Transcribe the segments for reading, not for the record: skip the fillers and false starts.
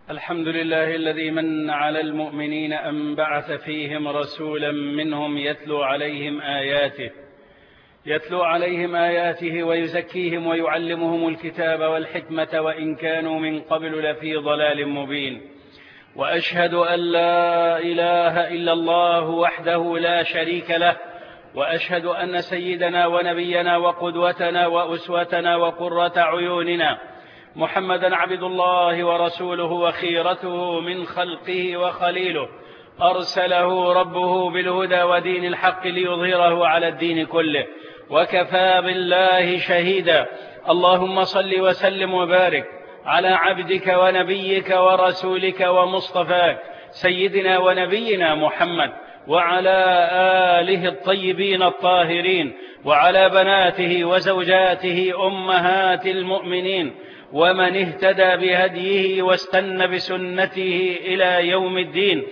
الحمد لله الذي من على المؤمنين أن بعث فيهم رسولا منهم يتلو عليهم آياته ويزكيهم ويعلمهم الكتاب والحكمة وإن كانوا من قبل لفي ضلال مبين. وأشهد أن لا إله إلا الله وحده لا شريك له، وأشهد أن سيدنا ونبينا وقدوتنا وأسوتنا وقرة عيوننا محمدا عبد الله ورسوله وخيرته من خلقه وخليله، أرسله ربه بالهدى ودين الحق ليظهره على الدين كله، وكفى بالله شهيدا. اللهم صل وسلم وبارك على عبدك ونبيك ورسولك ومصطفاك سيدنا ونبينا محمد، وعلى آله الطيبين الطاهرين، وعلى بناته وزوجاته أمهات المؤمنين، ومن اهتدى بهديه واستنى بسنته إلى يوم الدين.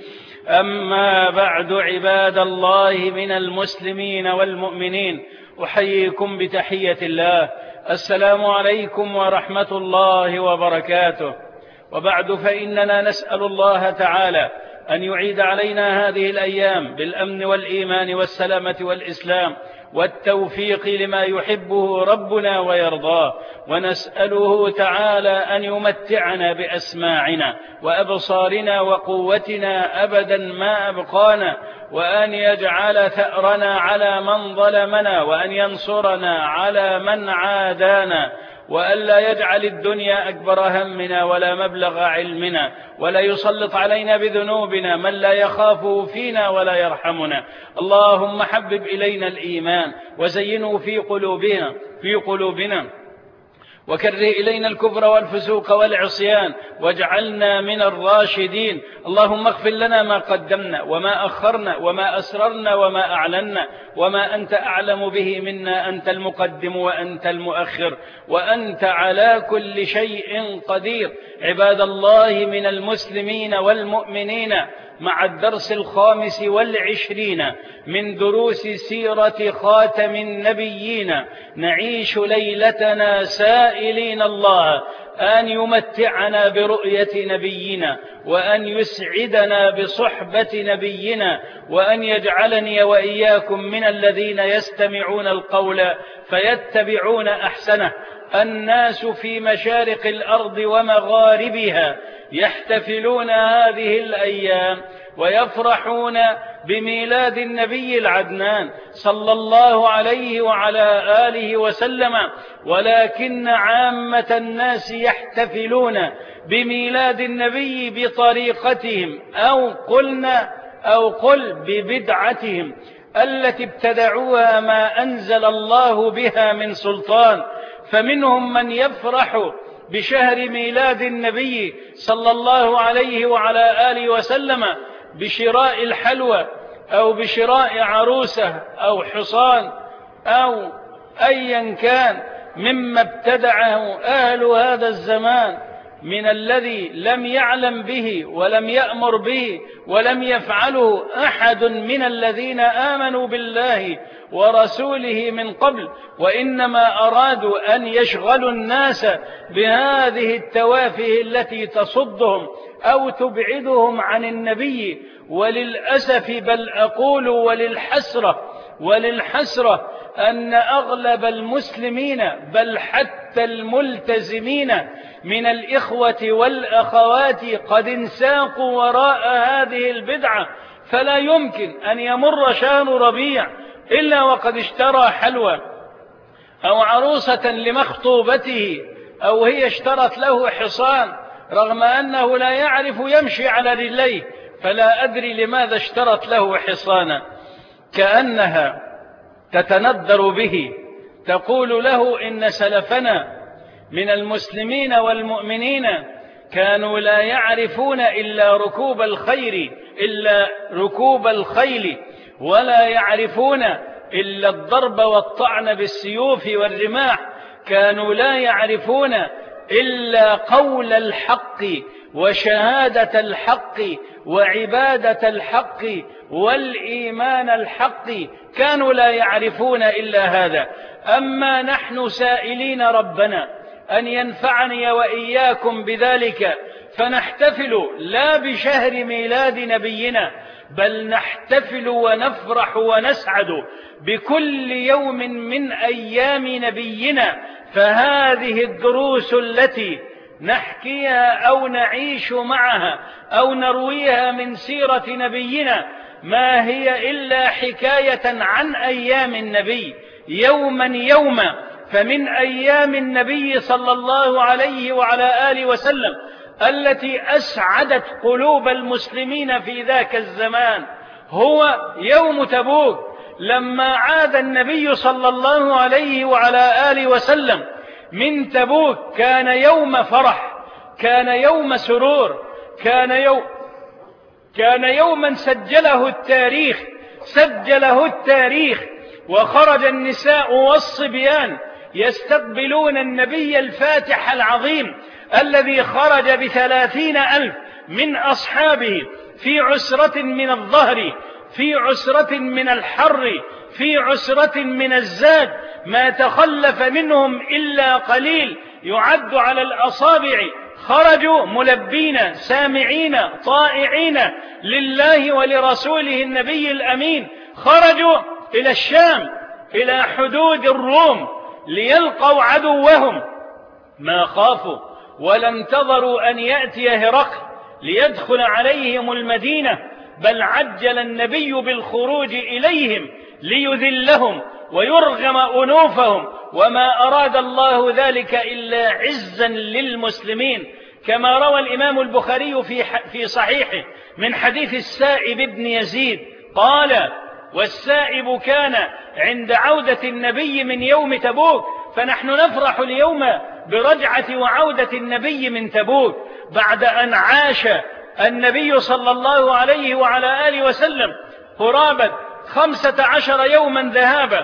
أما بعد، عباد الله من المسلمين والمؤمنين، أحييكم بتحية الله، السلام عليكم ورحمة الله وبركاته. وبعد، فإننا نسأل الله تعالى أن يعيد علينا هذه الأيام بالأمن والإيمان والسلامة والإسلام والتوفيق لما يحبه ربنا ويرضاه، ونسأله تعالى أن يمتعنا بأسماعنا وأبصارنا وقوتنا أبدا ما أبقانا، وأن يجعل ثأرنا على من ظلمنا، وأن ينصرنا على من عادانا، وأن لا يجعل الدنيا أكبر همنا ولا مبلغ علمنا، ولا يسلط علينا بذنوبنا من لا يخافه فينا ولا يرحمنا. اللهم حبب إلينا الإيمان وزينه في قلوبنا وكره إلينا الكفر والفسوق والعصيان واجعلنا من الراشدين. اللهم اغفر لنا ما قدمنا وما أخرنا وما أسررنا وما أعلنا وما أنت أعلم به منا، أنت المقدم وأنت المؤخر وأنت على كل شيء قدير. عباد الله من المسلمين والمؤمنين، مع الدرس 25 من دروس سيرة خاتم النبيين، نعيش ليلتنا سائلين الله أن يمتعنا برؤية نبينا، وأن يسعدنا بصحبة نبينا، وأن يجعلني وإياكم من الذين يستمعون القول فيتبعون أحسنه. الناس في مشارق الأرض ومغاربها يحتفلون هذه الأيام ويفرحون بميلاد النبي العدنان صلى الله عليه وعلى آله وسلم، ولكن عامة الناس يحتفلون بميلاد النبي بطريقتهم، أو قل ببدعتهم التي ابتدعوها ما أنزل الله بها من سلطان. فمنهم من يفرح بشهر ميلاد النبي صلى الله عليه وعلى آله وسلم بشراء الحلوى، أو بشراء عروسة أو حصان أو أيا كان مما ابتدعه أهل هذا الزمان من الذي لم يعلم به ولم يأمر به ولم يفعله أحد من الذين آمنوا بالله ورسوله من قبل، وإنما أرادوا أن يشغلوا الناس بهذه التوافه التي تصدهم أو تبعدهم عن النبي. وللأسف، بل أقول وللحسرة أن أغلب المسلمين، بل حتى الملتزمين من الإخوة والأخوات، قد انساقوا وراء هذه البدعة. فلا يمكن أن يمر شهر ربيع إلا وقد اشترى حلوى أو عروسة لمخطوبته، أو هي اشترت له حصان رغم أنه لا يعرف يمشي على رجليه، فلا أدري لماذا اشترت له حصانا، كأنها تتندر به، تقول له إن سلفنا من المسلمين والمؤمنين كانوا لا يعرفون إلا ركوب الخيل، ولا يعرفون إلا الضرب والطعن بالسيوف والرماح، كانوا لا يعرفون إلا قول الحق وشهادة الحق وعبادة الحق والإيمان الحق، كانوا لا يعرفون إلا هذا. أما نحن سائلين ربنا أن ينفعني وإياكم بذلك، فنحتفل لا بشهر ميلاد نبينا، بل نحتفل ونفرح ونسعد بكل يوم من أيام نبينا. فهذه الدروس التي نحكيها أو نعيش معها أو نرويها من سيرة نبينا ما هي إلا حكاية عن أيام النبي يوما يوما. فمن أيام النبي صلى الله عليه وعلى آله وسلم التي أسعدت قلوب المسلمين في ذاك الزمان هو يوم تبوك، لما عاد النبي صلى الله عليه وعلى آله وسلم من تبوك. كان يوم فرح، كان يوم سرور، كان يوما سجله التاريخ. وخرج النساء والصبيان يستقبلون النبي الفاتح العظيم الذي خرج ب30,000 من أصحابه في عسرة من الظهر، في عسرة من الحر، في عسرة من الزاد، ما تخلف منهم إلا قليل يعد على الأصابع. خرجوا ملبين سامعين طائعين لله ولرسوله النبي الأمين. خرجوا إلى الشام، إلى حدود الروم، ليلقوا عدوهم. ما خافوا ولا انتظروا أن يأتي هرقل ليدخل عليهم المدينة، بل عجل النبي بالخروج إليهم ليذلهم ويرغم أنوفهم، وما أراد الله ذلك إلا عزا للمسلمين. كما روى الإمام البخاري في صحيحه من حديث السائب بن يزيد قال: والسائب كان عند عودة النبي من يوم تبوك. فنحن نفرح اليوم برجعة وعودة النبي من تبوك بعد أن عاش النبي صلى الله عليه وعلى آله وسلم قرابة 15 يوما ذهابا،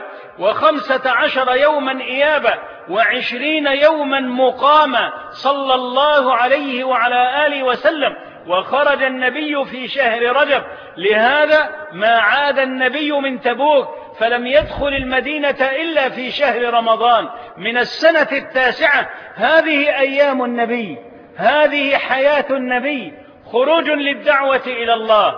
و15 يوما إيابا، و20 يوما مقاما صلى الله عليه وعلى آله وسلم. وخرج النبي في شهر رجب، لهذا ما عاد النبي من تبوك فلم يدخل المدينة إلا في شهر رمضان من السنة 9. هذه أيام النبي، هذه حياة النبي، خروج للدعوة إلى الله،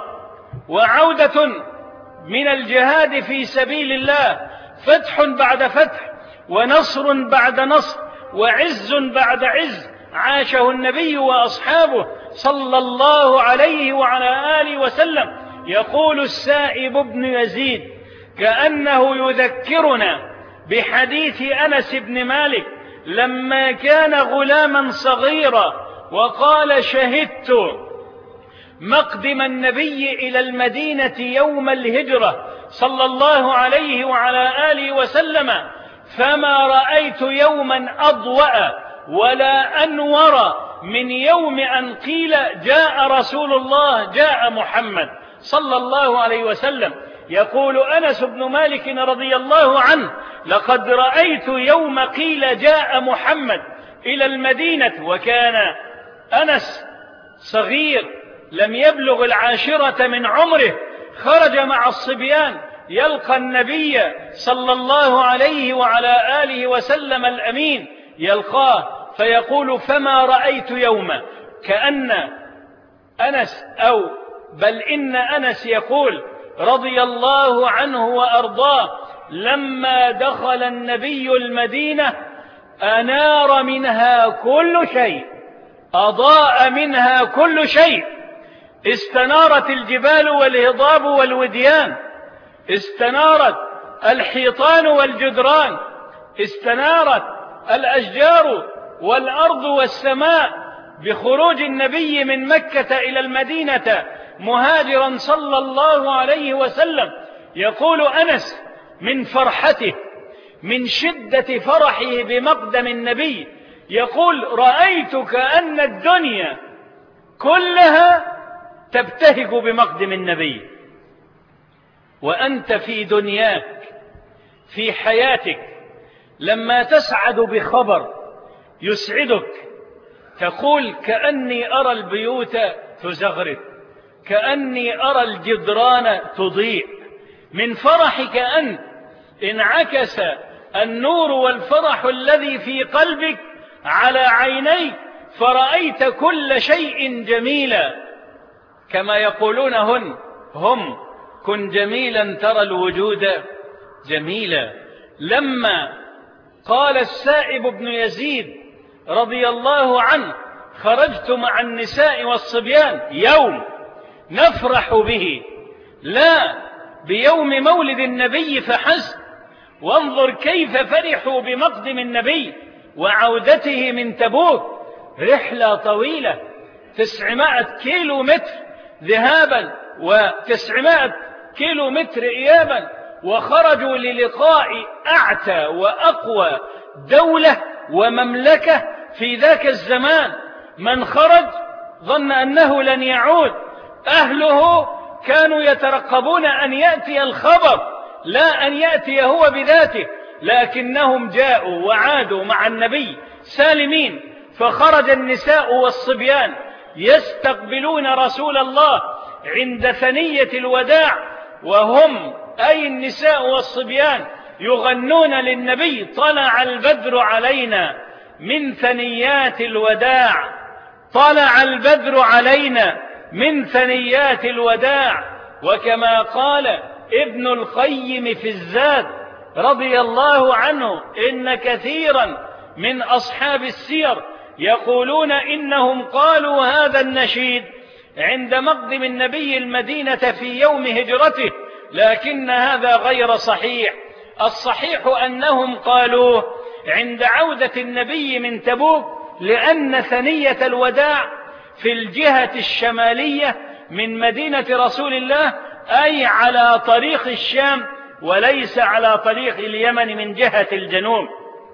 وعودة من الجهاد في سبيل الله، فتح بعد فتح، ونصر بعد نصر، وعز بعد عز عاشه النبي وأصحابه صلى الله عليه وعلى آله وسلم. يقول السائب بن يزيد: كأنه يذكرنا بحديث أنس بن مالك لما كان غلاما صغيرا وقال: شهدت مقدم النبي إلى المدينة يوم الهجرة صلى الله عليه وعلى آله وسلم، فما رأيت يوما أضوأ ولا أنور من يوم أن قيل جاء رسول الله، جاء محمد صلى الله عليه وسلم. يقول أنس بن مالك رضي الله عنه: لقد رأيت يوم قيل جاء محمد إلى المدينة، وكان أنس صغير لم يبلغ 10 من عمره، خرج مع الصبيان يلقى النبي صلى الله عليه وعلى آله وسلم الأمين، يلقاه فيقول: فما رأيت يوما. كأن أنس بل إن أنس يقول رضي الله عنه وأرضاه: لما دخل النبي المدينة أنار منها كل شيء، أضاء منها كل شيء. استنارت الجبال والهضاب والوديان، استنارت الحيطان والجدران، استنارت الأشجار والأرض والسماء بخروج النبي من مكة إلى المدينة مهاجرا صلى الله عليه وسلم. يقول أنس من فرحته، من شدة فرحه بمقدم النبي، يقول: رأيت كأن الدنيا كلها تبتهج بمقدم النبي. وأنت في دنياك، في حياتك، لما تسعد بخبر يسعدك تقول: كأني أرى البيوت تزغرد، كأني أرى الجدران تضيء. من فرحك أنت انعكس النور والفرح الذي في قلبك على عينيك، فرأيت كل شيء جميلا، كما يقولون هم كن جميلا ترى الوجود جميلا. لما قال السائب بن يزيد رضي الله عنه خرجت مع النساء والصبيان يوم نفرح به لا بيوم مولد النبي فحسب، وانظر كيف فرحوا بمقدم النبي وعودته من تبوك، رحلة طويلة 900 كيلو متر ذهابا و900 كيلو متر إيابا، وخرجوا للقاء أعتى وأقوى دولة ومملكة في ذاك الزمان. من خرج ظن أنه لن يعود، أهله كانوا يترقبون أن يأتي الخبر لا أن يأتي هو بذاته، لكنهم جاءوا وعادوا مع النبي سالمين. فخرج النساء والصبيان يستقبلون رسول الله عند ثنية الوداع، وهم أي النساء والصبيان يغنون للنبي طلع البدر علينا من ثنيات الوداع، طلع البدر علينا من ثنيات الوداع. وكما قال ابن القيم في الزاد رضي الله عنه إن كثيرا من أصحاب السير يقولون إنهم قالوا هذا النشيد عند مقدم النبي المدينة في يوم هجرته، لكن هذا غير صحيح. الصحيح أنهم قالوه عند عودة النبي من تبوك، لأن ثنية الوداع في الجهة الشمالية من مدينة رسول الله، أي على طريق الشام وليس على طريق اليمن من جهة الجنوب.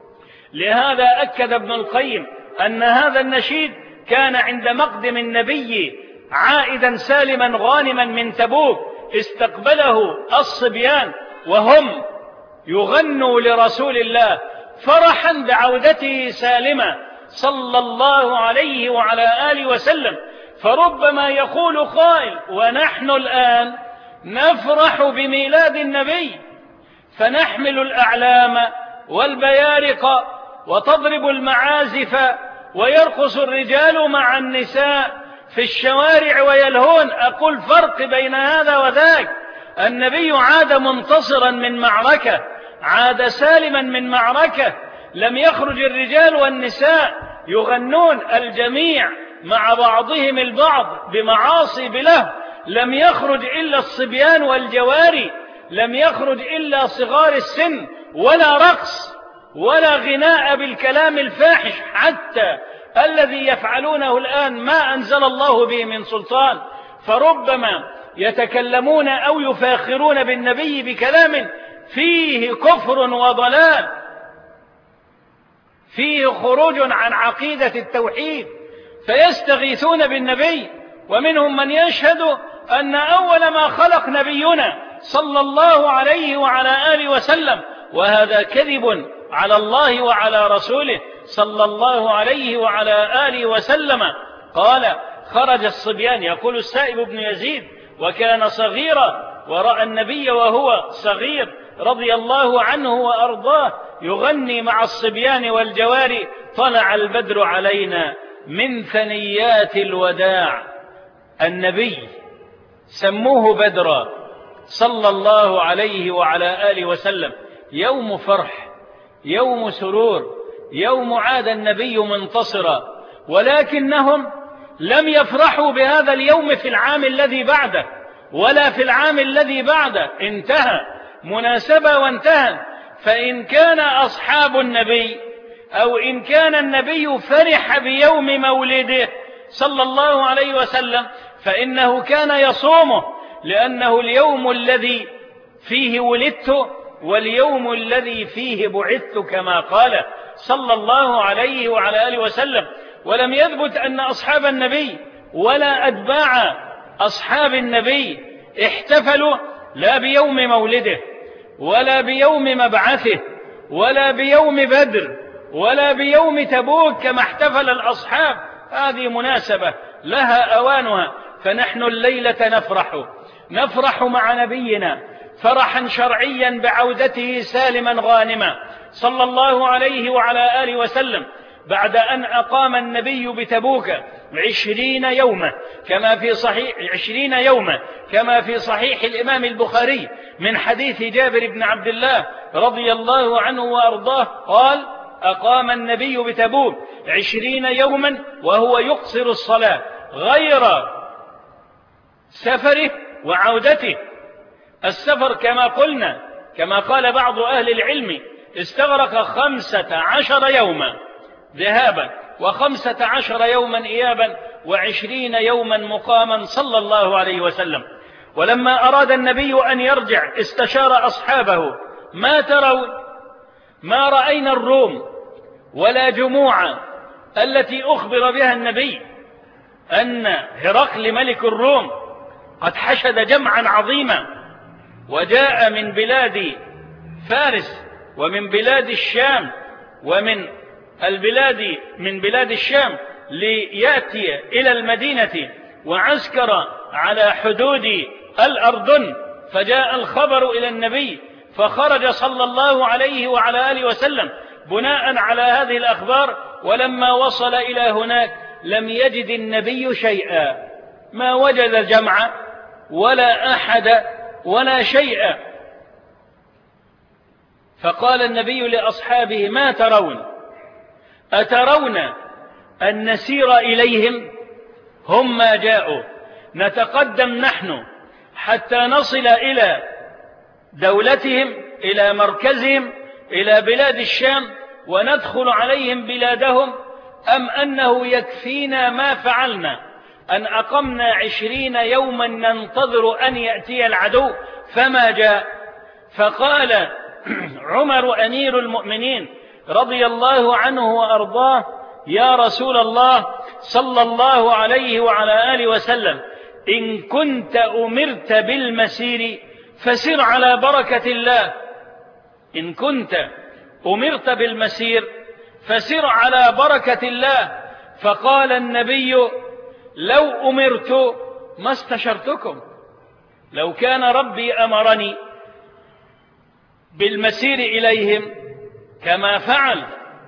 لهذا أكد ابن القيم أن هذا النشيد كان عند مقدم النبي عائدا سالما غانما من تبوك، استقبله الصبيان وهم يغنوا لرسول الله فرحا بعودته سالما صلى الله عليه وعلى آله وسلم. فربما يقول قائل ونحن الآن نفرح بميلاد النبي، فنحمل الأعلام والبيارق وتضرب المعازف ويرقص الرجال مع النساء في الشوارع ويلهون. أقول فرق بين هذا وذاك. النبي عاد منتصرا من معركة، عاد سالما من معركة، لم يخرج الرجال والنساء يغنون الجميع مع بعضهم البعض بمعاصي بله، لم يخرج إلا الصبيان والجواري، لم يخرج إلا صغار السن، ولا رقص ولا غناء بالكلام الفاحش، حتى الذي يفعلونه الآن ما أنزل الله به من سلطان. فربما يتكلمون أو يفاخرون بالنبي بكلام فيه كفر وضلال، فيه خروج عن عقيدة التوحيد، فيستغيثون بالنبي. ومنهم من يشهد أن أول ما خلق نبينا صلى الله عليه وعلى آله وسلم، وهذا كذب على الله وعلى رسوله صلى الله عليه وعلى آله وسلم. قال خرج الصبيان، يقول السائب بن يزيد، وكان صغيرا ورأى النبي وهو صغير رضي الله عنه وأرضاه يغني مع الصبيان والجواري طلع البدر علينا من ثنيات الوداع. النبي سموه بدرا صلى الله عليه وعلى آله وسلم، يوم فرح، يوم سرور، يوم عاد النبي منتصرا. ولكنهم لم يفرحوا بهذا اليوم في العام الذي بعده ولا في العام الذي بعده، انتهى مناسبة وانتهى. فإن كان أصحاب النبي أو إن كان النبي فرح بيوم مولده صلى الله عليه وسلم فإنه كان يصومه، لأنه اليوم الذي فيه ولدت واليوم الذي فيه بعثت، كما قال صلى الله عليه وعلى آله وسلم. ولم يثبت أن أصحاب النبي ولا أتباع أصحاب النبي احتفلوا لا بيوم مولده ولا بيوم مبعثه ولا بيوم بدر ولا بيوم تبوك كما احتفل الأصحاب. هذه مناسبة لها أوانها. فنحن الليلة نفرح مع نبينا فرحا شرعيا بعودته سالما غانما صلى الله عليه وعلى آله وسلم. بعد أن أقام النبي بتبوك 20 يوما كما في صحيح الإمام البخاري من حديث جابر بن عبد الله رضي الله عنه وأرضاه قال: أقام النبي بتبوك 20 يوما وهو يقصر الصلاة غير سفره وعودته. السفر كما قلنا كما قال بعض أهل العلم استغرق 15 يوما ذهابا و15 يوما إيابا و20 يوما مقاما صلى الله عليه وسلم. ولما أراد النبي أن يرجع استشار أصحابه: ما ترون؟ ما رأينا الروم ولا جموعة التي أخبر بها النبي أن هرقل ملك الروم قد حشد جمعا عظيما وجاء من بلاد فارس ومن بلاد الشام ومن بلاد الشام ليأتي إلى المدينة وعسكر على حدود الأردن. فجاء الخبر إلى النبي فخرج صلى الله عليه وعلى آله وسلم بناء على هذه الأخبار. ولما وصل إلى هناك لم يجد النبي شيئا، ما وجد جمع ولا أحد ولا شيئا. فقال النبي لأصحابه: ما ترون؟ أترون أن نسير إليهم؟ هم ما جاءوا، نتقدم نحن حتى نصل إلى دولتهم، إلى مركزهم، إلى بلاد الشام وندخل عليهم بلادهم، أم أنه يكفينا ما فعلنا أن أقمنا 20 يوما ننتظر أن يأتي العدو فما جاء؟ فقال عمر أمير المؤمنين رضي الله عنه وأرضاه: يا رسول الله صلى الله عليه وعلى آله وسلم، إن كنت أمرت بالمسير فسر على بركة الله. إن كنت أمرت بالمسير فسر على بركة الله. فقال النبي: لو أمرت ما استشرتكم، لو كان ربي أمرني بالمسير إليهم كما فعل.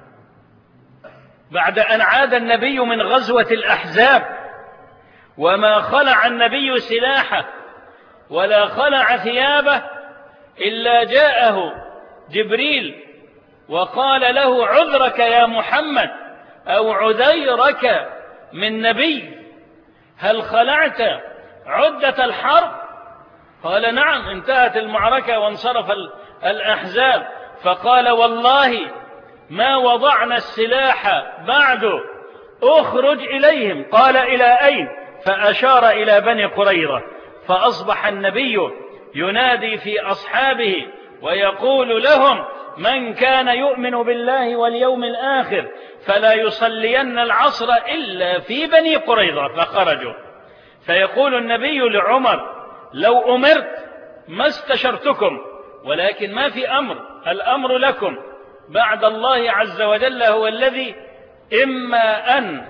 بعد أن عاد النبي من غزوة الأحزاب وما خلع النبي سلاحه ولا خلع ثيابه إلا جاءه جبريل وقال له: عذرك يا محمد أو عذيرك من نبي، هل خلعت عدة الحرب؟ قال: نعم، انتهت المعركة وانصرف الأحزاب. فقال: والله ما وضعنا السلاح بعد، اخرج إليهم. قال: إلى أين؟ فأشار إلى بني قريظة. فأصبح النبي ينادي في أصحابه ويقول لهم: من كان يؤمن بالله واليوم الآخر فلا يصلين العصر إلا في بني قريظة. فخرجوا. فيقول النبي لعمر: لو أمرت ما استشرتكم، ولكن ما في أمر، الأمر لكم. بعد الله عز وجل هو الذي إما أن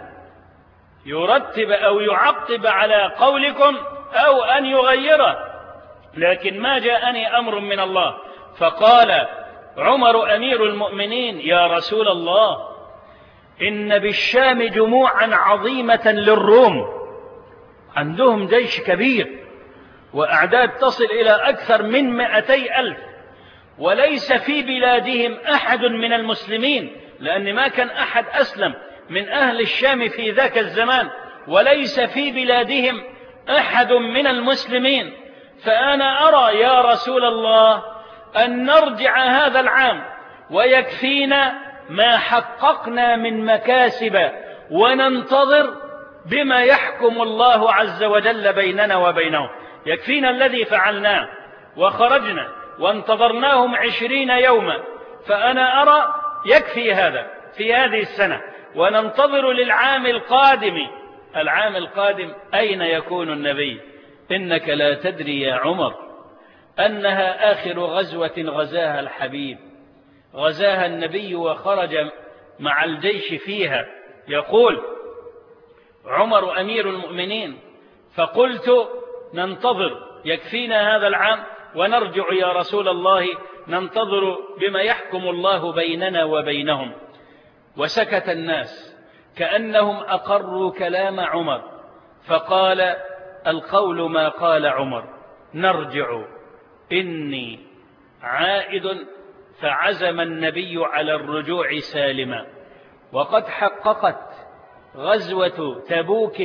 يرتب أو يعقب على قولكم أو أن يغيره، لكن ما جاءني أمر من الله. فقال عمر أمير المؤمنين: يا رسول الله، إن بالشام جموعا عظيمة للروم، عندهم جيش كبير وأعداد تصل إلى أكثر من 200,000، وليس في بلادهم أحد من المسلمين، لأن ما كان أحد أسلم من أهل الشام في ذاك الزمان، وليس في بلادهم أحد من المسلمين. فأنا أرى يا رسول الله أن نرجع هذا العام ويكفينا ما حققنا من مكاسب، وننتظر بما يحكم الله عز وجل بيننا وبينهم. يكفينا الذي فعلناه وخرجنا وانتظرناهم 20 يوما. فأنا أرى يكفي هذا في هذه السنة، وننتظر للعام القادم. العام القادم أين يكون النبي؟ إنك لا تدري يا عمر أنها آخر غزوة غزاها الحبيب، غزاها النبي وخرج مع الجيش فيها. يقول عمر أمير المؤمنين: فقلت ننتظر، يكفينا هذا العام ونرجع يا رسول الله ننتظر بما يحكم الله بيننا وبينهم. وسكت الناس كأنهم أقروا كلام عمر، فقال القول ما قال عمر، نرجع إني عائد. فعزم النبي على الرجوع سالما. وقد حققت غزوة تبوك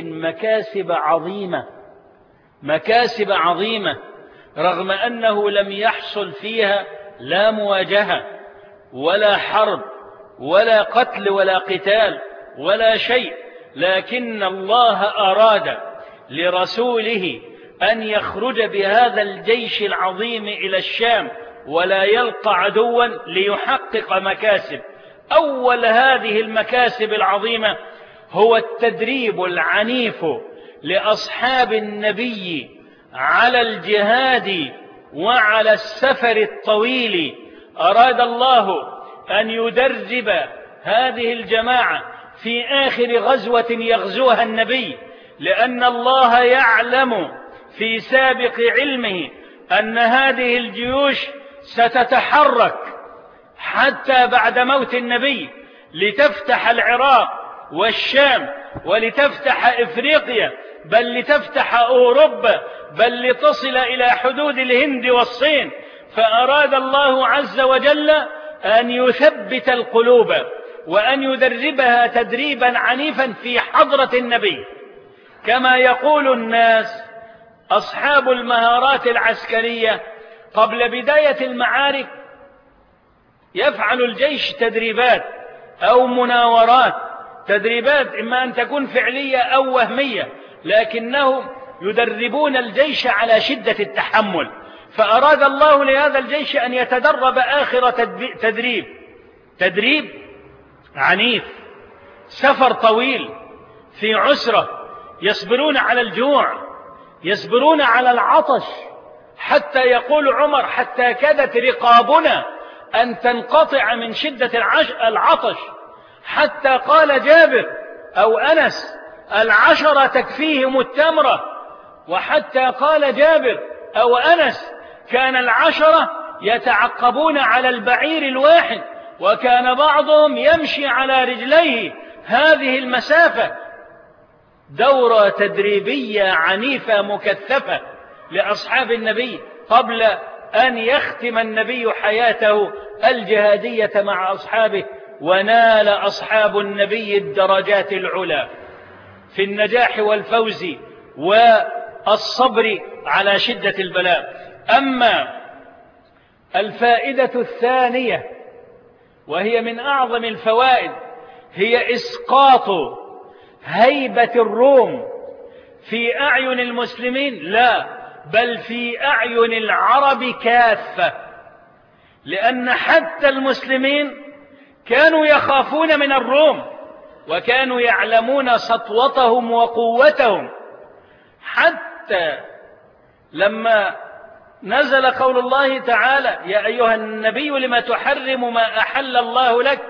مكاسب عظيمة رغم أنه لم يحصل فيها لا مواجهة ولا حرب ولا قتل ولا قتال ولا شيء، لكن الله أراد لرسوله أن يخرج بهذا الجيش العظيم إلى الشام ولا يلقى عدوا ليحقق مكاسب. أول هذه المكاسب العظيمة هو التدريب العنيف لأصحاب النبي على الجهاد وعلى السفر الطويل. أراد الله أن يدرب هذه الجماعة في آخر غزوة يغزوها النبي، لأن الله يعلم في سابق علمه أن هذه الجيوش ستتحرك حتى بعد موت النبي لتفتح العراق والشام ولتفتح إفريقيا، بل لتفتح أوروبا، بل لتصل إلى حدود الهند والصين. فأراد الله عز وجل أن يثبت القلوب وأن يدربها تدريبا عنيفا في حضرة النبي. كما يقول الناس أصحاب المهارات العسكرية قبل بداية المعارك يفعل الجيش تدريبات أو مناورات، تدريبات إما أن تكون فعلية أو وهمية، لكنهم يدربون الجيش على شدة التحمل. فأراد الله لهذا الجيش أن يتدرب آخر تدريب عنيف، سفر طويل في عسرة، يصبرون على الجوع، يصبرون على العطش، حتى يقول عمر حتى كادت رقابنا أن تنقطع من شدة العطش، حتى قال جابر أو أنس 10 تكفيهم التمرة، وحتى قال جابر أو أنس كان 10 يتعقبون على البعير الواحد، وكان بعضهم يمشي على رجليه هذه المسافة. دورة تدريبية عنيفة مكثفة لأصحاب النبي قبل أن يختم النبي حياته الجهادية مع أصحابه، ونال أصحاب النبي الدرجات العلى في النجاح والفوز والصبر على شدة البلاء. أما الفائدة الثانية وهي من أعظم الفوائد هي إسقاط هيبة الروم في أعين المسلمين، لا بل في أعين العرب كافة، لأن حتى المسلمين كانوا يخافون من الروم وكانوا يعلمون سطوتهم وقوتهم، حتى لما نزل قول الله تعالى يا أيها النبي لما تحرم ما أحل الله لك،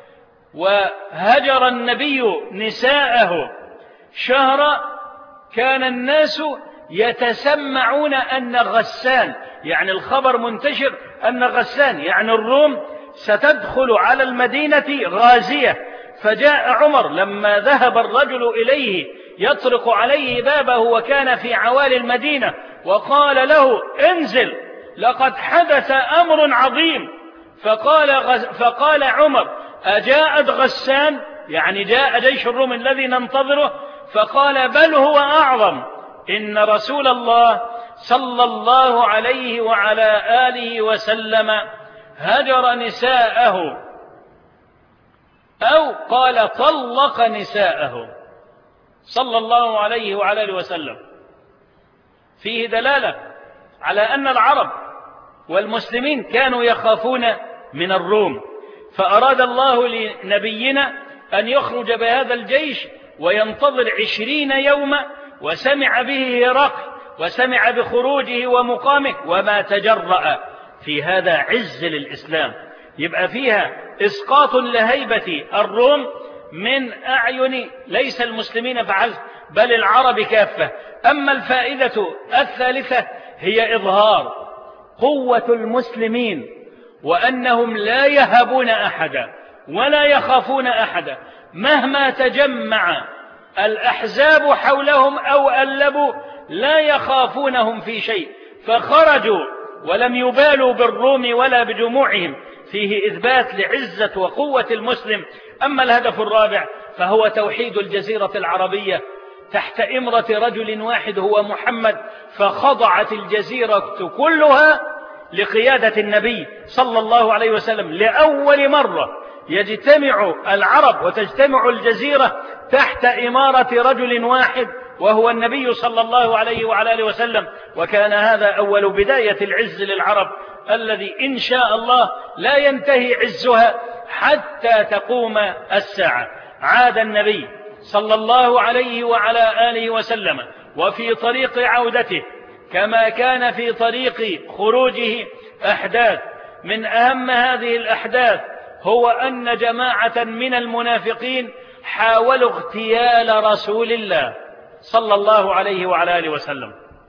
وهجر النبي نساءه شهرا، كان الناس يتسمعون أن غسان، يعني الخبر منتشر أن غسان يعني الروم ستدخل على المدينة غازية. فجاء عمر لما ذهب الرجل إليه يطرق عليه بابه وكان في عوالي المدينة، وقال له انزل لقد حدث أمر عظيم. فقال عمر أجاءت غسان، يعني جاء جيش الروم الذي ننتظره؟ فقال بل هو أعظم، إن رسول الله صلى الله عليه وعلى آله وسلم هجر نساءه، أو قال طلق نساءه صلى الله عليه وعلى آله وسلم. فيه دلالة على أن العرب والمسلمين كانوا يخافون من الروم، فأراد الله لنبينا أن يخرج بهذا الجيش وينتظر 20 يوما، وسمع به هرقل وسمع بخروجه ومقامه وما تجرأ في هذا عز للإسلام. يبقى فيها إسقاط لهيبة الروم من أعين ليس المسلمين فحسب بل العرب كافة. أما الفائدة الثالثة هي إظهار قوة المسلمين وأنهم لا يهبون أحدا ولا يخافون أحدا، مهما تجمع الأحزاب حولهم أو ألبوا لا يخافونهم في شيء، فخرجوا ولم يبالوا بالروم ولا بجموعهم، فيه إثبات لعزة وقوة المسلم. أما الهدف الرابع فهو توحيد الجزيرة العربية تحت إمرة رجل واحد هو محمد، فخضعت الجزيرة كلها لقيادة النبي صلى الله عليه وسلم. لأول مرة يجتمع العرب وتجتمع الجزيرة تحت إمارة رجل واحد وهو النبي صلى الله عليه وعلى آله وسلم، وكان هذا أول بداية العز للعرب الذي إن شاء الله لا ينتهي عزها حتى تقوم الساعة. عاد النبي صلى الله عليه وعلى آله وسلم وفي طريق عودته كما كان في طريق خروجه أحداث. من أهم هذه الأحداث هو أن جماعة من المنافقين حاولوا اغتيال رسول الله صلى الله عليه وعلى آله وسلم.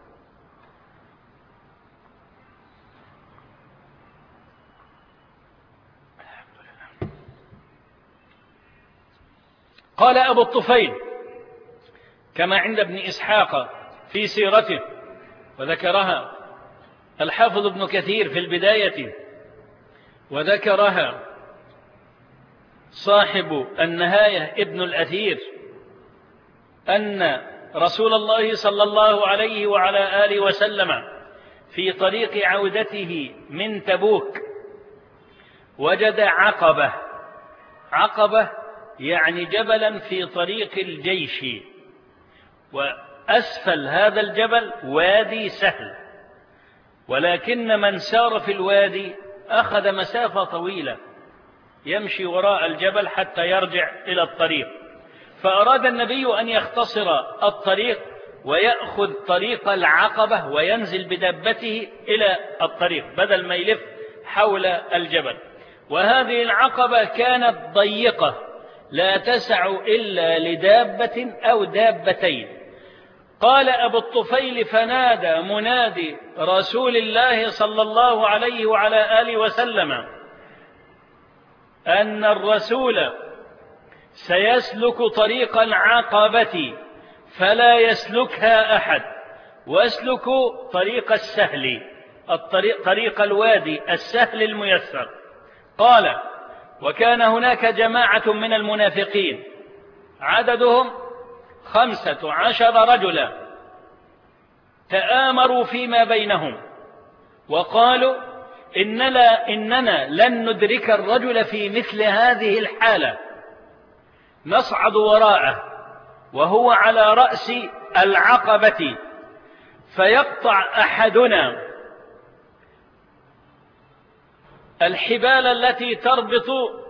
قال أبو الطفيل كما عند ابن إسحاق في سيرته، وذكرها الحافظ ابن كثير في البداية، وذكرها صاحب النهاية ابن الأثير، أن رسول الله صلى الله عليه وعلى آله وسلم في طريق عودته من تبوك وجد عقبة يعني جبلا في طريق الجيش، وأسفل هذا الجبل وادي سهل، ولكن من سار في الوادي أخذ مسافة طويلة يمشي وراء الجبل حتى يرجع إلى الطريق، فأراد النبي أن يختصر الطريق ويأخذ طريق العقبة وينزل بدابته إلى الطريق بدل ما يلف حول الجبل. وهذه العقبة كانت ضيقة لا تسع إلا لدابة أو دابتين. قال أبو الطفيل فنادى منادي رسول الله صلى الله عليه وعلى آله وسلم أن الرسول سيسلك طريق العقبة فلا يسلكها أحد، واسلكوا طريق السهل، طريق الوادي السهل الميسر. قال وكان هناك جماعة من المنافقين عددهم 15 رجلا تآمروا فيما بينهم وقالوا إننا لن ندرك الرجل في مثل هذه الحالة، نصعد وراءه وهو على رأس العقبة فيقطع أحدنا الحبال التي تربط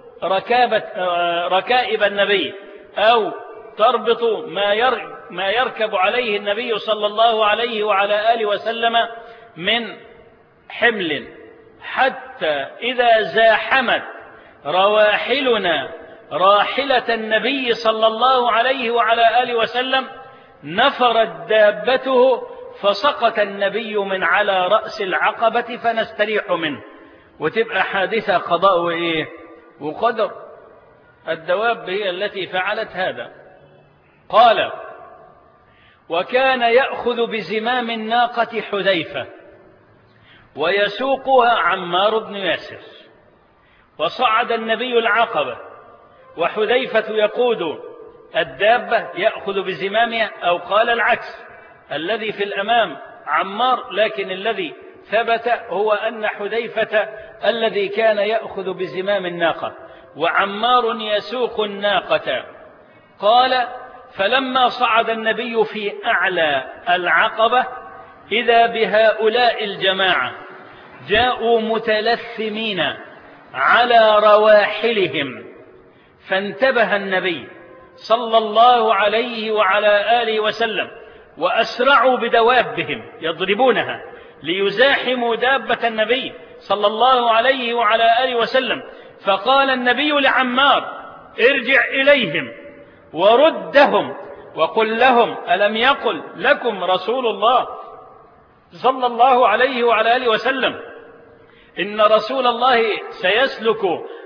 ركائب النبي أو تربط ما يركب عليه النبي صلى الله عليه وعلى آله وسلم من حمل، حتى إذا زاحمت رواحلنا راحلة النبي صلى الله عليه وعلى آله وسلم نفرت دابته فسقط النبي من على رأس العقبة فنستريح منه، وتبقى حادثة قضاء وإيه وقدر. الدواب هي التي فعلت هذا. قال وكان يأخذ بزمام الناقة حذيفة ويسوقها عمار بن ياسر، وصعد النبي العقبة وحذيفة يقود الدابة يأخذ بزمامها، أو قال العكس، الذي في الأمام عمار، لكن الذي ثبت هو أن حذيفة الذي كان يأخذ بزمام الناقة وعمار يسوق الناقة. قال فلما صعد النبي في أعلى العقبة إذا بهؤلاء الجماعة جاءوا متلثمين على رواحلهم، فانتبه النبي صلى الله عليه وعلى آله وسلم وأسرعوا بدوابهم يضربونها ليزاحموا دابة النبي صلى الله عليه وعلى آله وسلم. فقال النبي لعمار ارجع إليهم وردهم وقل لهم ألم يقل لكم رسول الله صلى الله عليه وعلى آله وسلم إن رسول الله سيسلك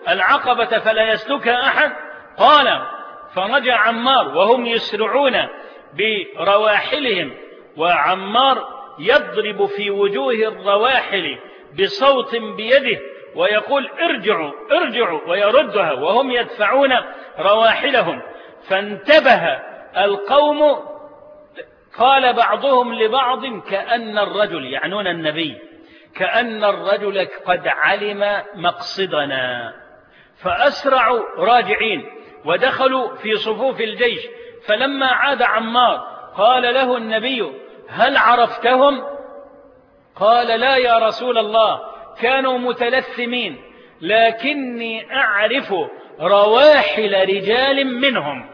العقبة فلا يسلكها أحد؟ قال: فرجع عمار وهم يسرعون برواحلهم، وعمار يضرب في وجوه الرواحل بصوت بيده ويقول: ارجعوا ارجعوا، ويردها وهم يدفعون رواحلهم. فانتبه القوم، قال بعضهم لبعض: كأن الرجل، يعنون النبي، كأن الرجل قد علم مقصدنا. فأسرعوا راجعين ودخلوا في صفوف الجيش. فلما عاد عمار قال له النبي: هل عرفتهم؟ قال: لا يا رسول الله، كانوا متلثمين، لكني أعرف رواحل رجال منهم،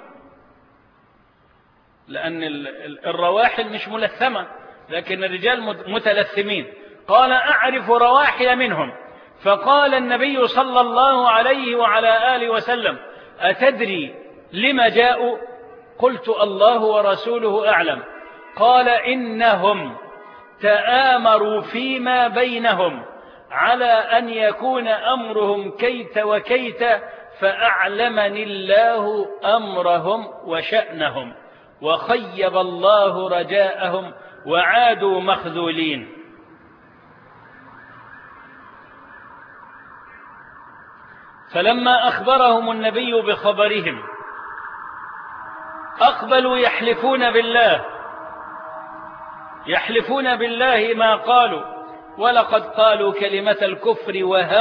لأن الرواحل مش ملثمة لكن الرجال متلثمين. قال: أعرف رواحل منهم. فقال النبي صلى الله عليه وعلى آله وسلم: أتدري لما جاءوا؟ قلت: الله ورسوله أعلم. قال: إنهم تآمروا فيما بينهم على أن يكون أمرهم كيت وكيت، فأعلمني الله أمرهم وشأنهم، وخيب الله رجاءهم وعادوا مخذولين. فلما أخبرهم النبي بخبرهم أقبلوا يحلفون بالله ما قالوا، ولقد قالوا كلمة الكفر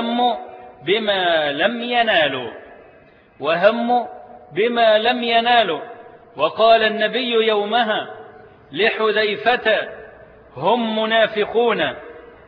وهموا بما لم ينالوا. وقال النبي يومها لحذيفة: هم منافقون،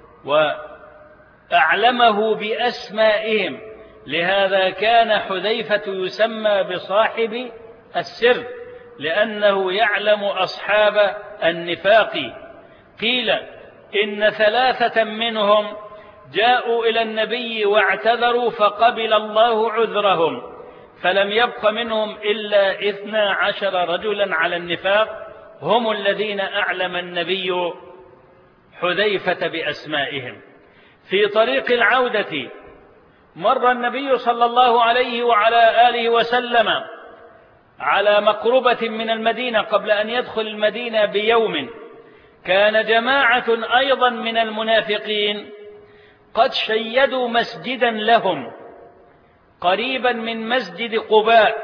وأعلمه بأسمائهم. لهذا كان حذيفة يسمى بصاحب السر، لأنه يعلم أصحاب النفاق. قيل إن 3 منهم جاءوا إلى النبي واعتذروا فقبل الله عذرهم، فلم يبق منهم إلا 12 رجلا على النفاق، هم الذين أعلم النبي حذيفة بأسمائهم. في طريق العودة مر النبي صلى الله عليه وعلى آله وسلم على مقربة من المدينة قبل أن يدخل المدينة بيوم. كان جماعة أيضا من المنافقين قد شيدوا مسجدا لهم قريبا من مسجد قباء،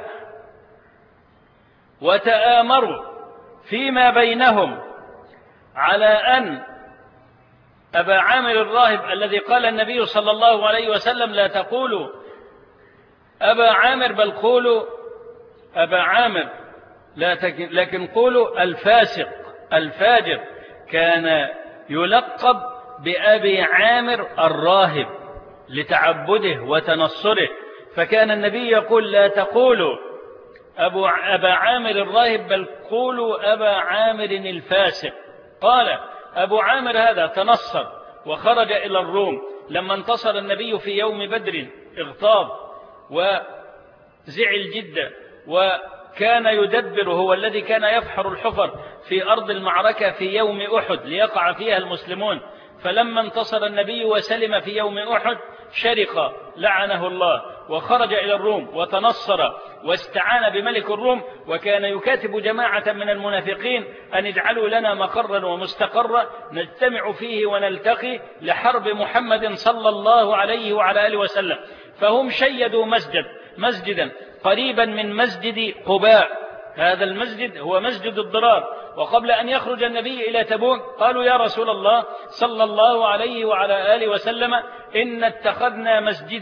وتآمروا فيما بينهم على أن أبا عامر الراهب الذي قال النبي صلى الله عليه وسلم: لا تقولوا أبا عامر بل قولوا أبا عامر، لكن قولوا الفاسق الفاجر. كان يلقب بأبي عامر الراهب لتعبده وتنصره، فكان النبي يقول: لا تقولوا أبا عامر الراهب بل قولوا أبا عامر الفاسق. قال أبو عامر هذا تنصر وخرج إلى الروم. لما انتصر النبي في يوم بدر اغتاظ وزعل جدا، وكان يدبر، هو الذي كان يفحر الحفر في أرض المعركة في يوم أحد ليقع فيها المسلمون. فلما انتصر النبي وسلم في يوم أحد شرق لعنه الله وخرج إلى الروم وتنصر واستعان بملك الروم، وكان يكاتب جماعة من المنافقين أن اجعلوا لنا مقرا ومستقرا نجتمع فيه ونلتقي لحرب محمد صلى الله عليه وعلى آله وسلم. فهم شيدوا مسجدا قريبا من مسجد قباء. هذا المسجد هو مسجد الضرار. وقبل أن يخرج النبي إلى تبوك قالوا: يا رسول الله صلى الله عليه وعلى آله وسلم، إن اتخذنا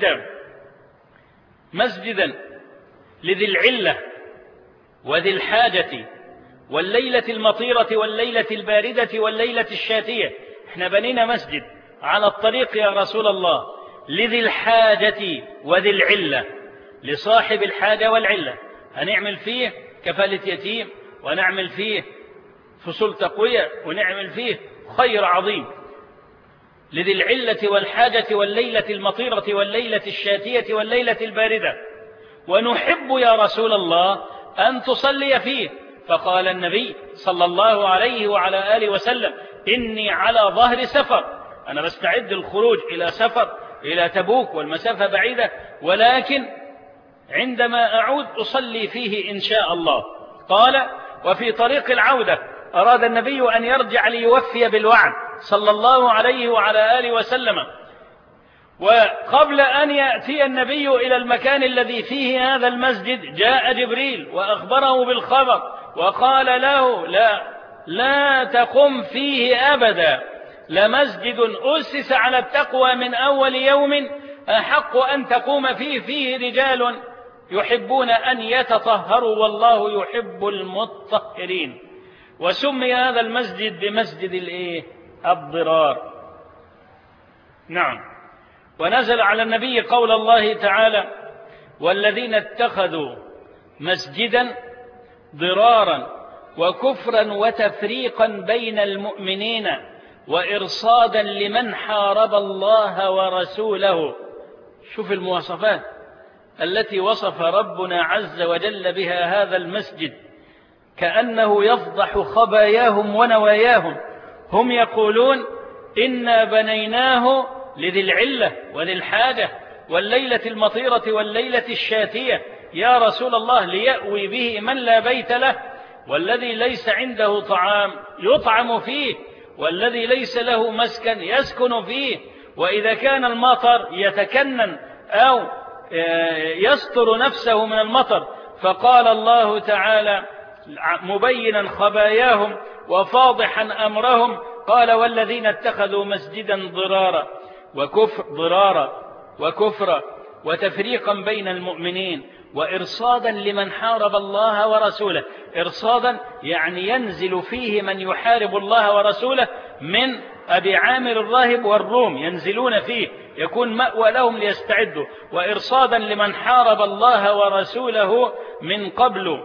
مسجدا لذي العلة وذي الحاجة والليلة المطيرة والليلة الباردة والليلة الشاتية. احنا بنينا مسجد على الطريق يا رسول الله لذي الحاجة وذي العلة، لصاحب الحاجة والعلة، هنعمل فيه كفالة يتيم، ونعمل فيه فصول تقوية، ونعمل فيه خير عظيم. لذي العلة والحاجة والليلة المطيرة والليلة الشاتية والليلة الباردة، ونحب يا رسول الله أن تصلي فيه. فقال النبي صلى الله عليه وعلى آله وسلم: إني على ظهر سفر، أنا بستعد الخروج إلى سفر إلى تبوك والمسافة بعيدة، ولكن عندما أعود أصلي فيه إن شاء الله. قال: وفي طريق العودة أراد النبي أن يرجع ليوفي بالوعد صلى الله عليه وعلى آله وسلم، وقبل أن يأتي النبي إلى المكان الذي فيه هذا المسجد جاء جبريل وأخبره بالخبر وقال له: لا تقم فيه أبدا، لمسجد أسس على التقوى من أول يوم أحق أن تقوم فيه رجال يحبون أن يتطهروا والله يحب المطهرين. وسمي هذا المسجد بمسجد الضرار. نعم. ونزل على النبي قول الله تعالى: والذين اتخذوا مسجدا ضرارا وكفرا وتفريقا بين المؤمنين وإرصادا لمن حارب الله ورسوله. شوف المواصفات التي وصف ربنا عز وجل بها هذا المسجد، كأنه يفضح خباياهم ونواياهم. هم يقولون: إنا بنيناه لذي العلة وذي الحاجة والليلة المطيرة والليلة الشاتية يا رسول الله، ليأوي به من لا بيت له، والذي ليس عنده طعام يطعم فيه، والذي ليس له مسكن يسكن فيه، وإذا كان المطر يتكنن أو يستر نفسه من المطر. فقال الله تعالى مبينا خباياهم وفاضحا أمرهم، قال: والذين اتخذوا مسجدا ضرارا وكفرا وتفريقا بين المؤمنين وإرصادا لمن حارب الله ورسوله. إرصادا يعني ينزل فيه من يحارب الله ورسوله من أبي عامر الراهب والروم، ينزلون فيه يكون مأوى لهم ليستعدوا. وإرصادا لمن حارب الله ورسوله من قبل.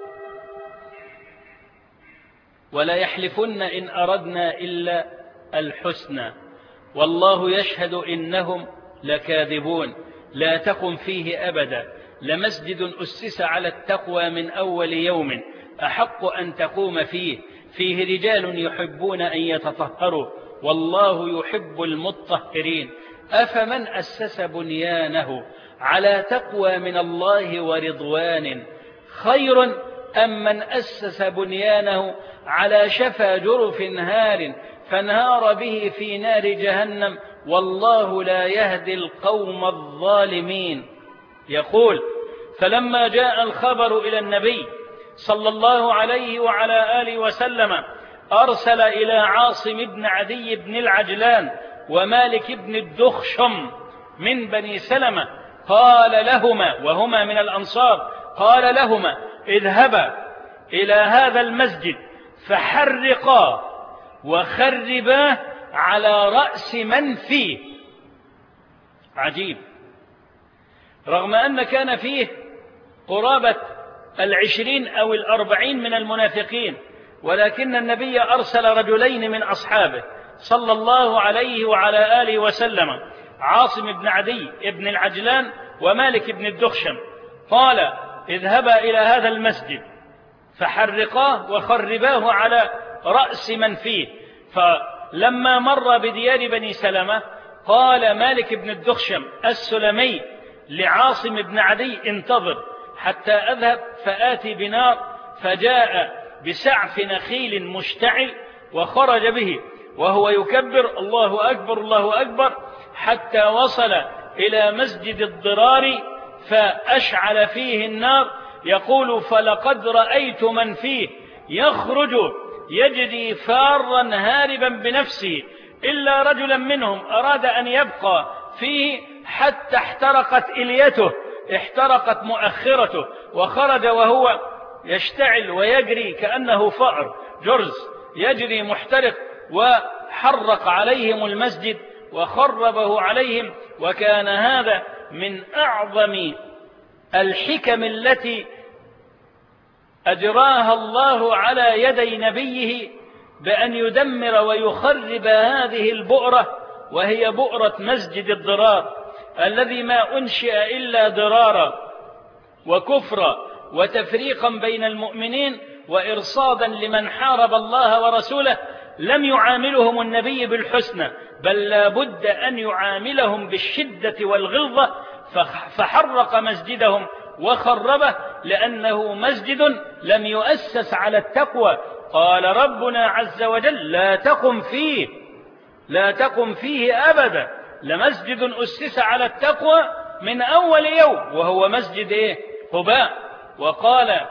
ولا يحلفن إن أردنا إلا الحسنى والله يشهد إنهم لكاذبون. لا تقم فيه أبدا، لمسجد أسس على التقوى من أول يوم أحق أن تقوم فيه رجال يحبون أن يتطهروا والله يحب المطهرين. أفمن أسس بنيانه على تقوى من الله ورضوان خير أم من أسس بنيانه على شفا جرف هار فانهار به في نار جهنم والله لا يهدي القوم الظالمين. يقول: فلما جاء الخبر إلى النبي صلى الله عليه وعلى آله وسلم أرسل إلى عاصم بن عدي بن العجلان ومالك بن الدخشم من بني سلمة، قال لهما وهما من الأنصار، قال لهما: اذهبا إلى هذا المسجد فحرقا وخرباه على رأس من فيه. عجيب، رغم أن كان فيه قرابة 20 أو 40 من المنافقين، ولكن النبي أرسل رجلين من أصحابه صلى الله عليه وعلى آله وسلم، عاصم بن عدي بن العجلان ومالك بن الدخشم، قال: اذهبا إلى هذا المسجد فحرقاه وخرباه على رأس من فيه. فلما مر بديار بني سلمة قال مالك بن الدخشم السلمي لعاصم بن عدي: انتظر حتى أذهب فآتي بنار، فجاء بسعف نخيل مشتعل وخرج به وهو يكبر: الله أكبر الله أكبر، حتى وصل إلى مسجد الضرار فأشعل فيه النار. يقول: فلقد رأيت من فيه يخرج يجري فارا هاربا بنفسه إلا رجلا منهم أراد أن يبقى فيه حتى احترقت إليته، احترقت مؤخرته، وخرج وهو يشتعل ويجري كأنه فأر جرز يجري محترق، وحرق عليهم المسجد وخربه عليهم. وكان هذا من أعظم الحكم التي أجراها الله على يدي نبيه بأن يدمر ويخرب هذه البؤرة، وهي بؤرة مسجد الضرار الذي ما أنشئ إلا ضرارا وكفرا وتفريقا بين المؤمنين وإرصادا لمن حارب الله ورسوله. لم يعاملهم النبي بالحسنى، بل لا بد أن يعاملهم بالشدة والغلظة، فحرق مسجدهم وخربه لأنه مسجد لم يؤسس على التقوى. قال ربنا عز وجل لا تقم فيه أبدا، لمسجد أسس على التقوى من أول يوم، وهو مسجد قباء. وقال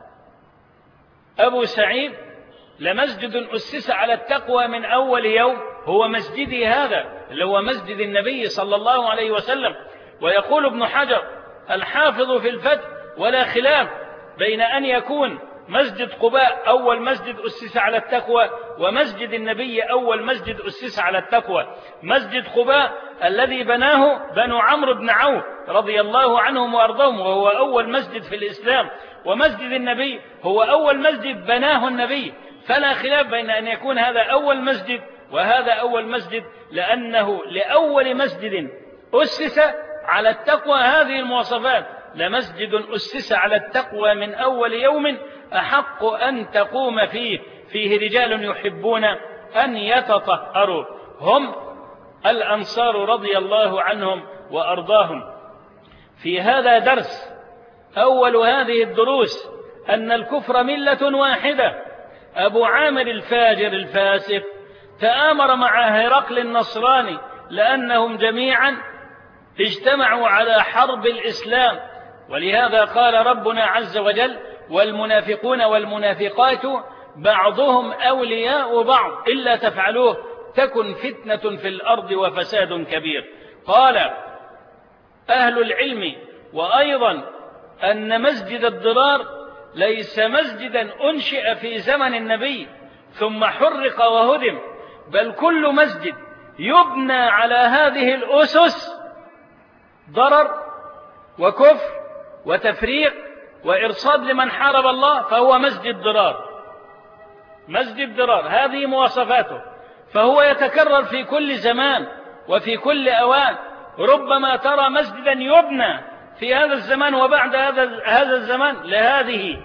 أبو سعيد لمسجد أسس على التقوى من أول يوم هو مسجدي هذا، اللي هو مسجد النبي صلى الله عليه وسلم. ويقول ابن حجر الحافظ في الفتح ولا خلاف بين أن يكون مسجد قباء أول مسجد أسس على التقوى، ومسجد النبي أول مسجد أسس على التقوى. مسجد قباء الذي بناه بنو عمرو بن عوف رضي الله عنهم وأرضاهم، وهو أول مسجد في الإسلام، ومسجد النبي هو أول مسجد بناه النبي. فلا خلاف بين أن يكون هذا أول مسجد وهذا أول مسجد، لأنه لأول مسجد أسس على التقوى هذه المواصفات. لمسجد أسس على التقوى من أول يوم أحق أن تقوم فيه رجال يحبون أن يتطهروا، هم الأنصار رضي الله عنهم وأرضاهم. في هذا درس، أول هذه الدروس، أن الكفر ملة واحدة. أبو عامر الفاجر الفاسق تآمر مع هرقل النصراني لأنهم جميعا اجتمعوا على حرب الإسلام، ولهذا قال ربنا عز وجل والمنافقون والمنافقات بعضهم أولياء بعض إلا تفعلوه تكن فتنة في الأرض وفساد كبير. قال أهل العلم وأيضا أن مسجد الضرار ليس مسجدا أنشئ في زمن النبي ثم حرق وهدم، بل كل مسجد يبنى على هذه الأسس ضرر وكفر وتفريق وإرصاد لمن حارب الله فهو مسجد ضرار. مسجد ضرار هذه مواصفاته، فهو يتكرر في كل زمان وفي كل أوان. ربما ترى مسجدا يبنى في هذا الزمان وبعد هذا الزمان لهذه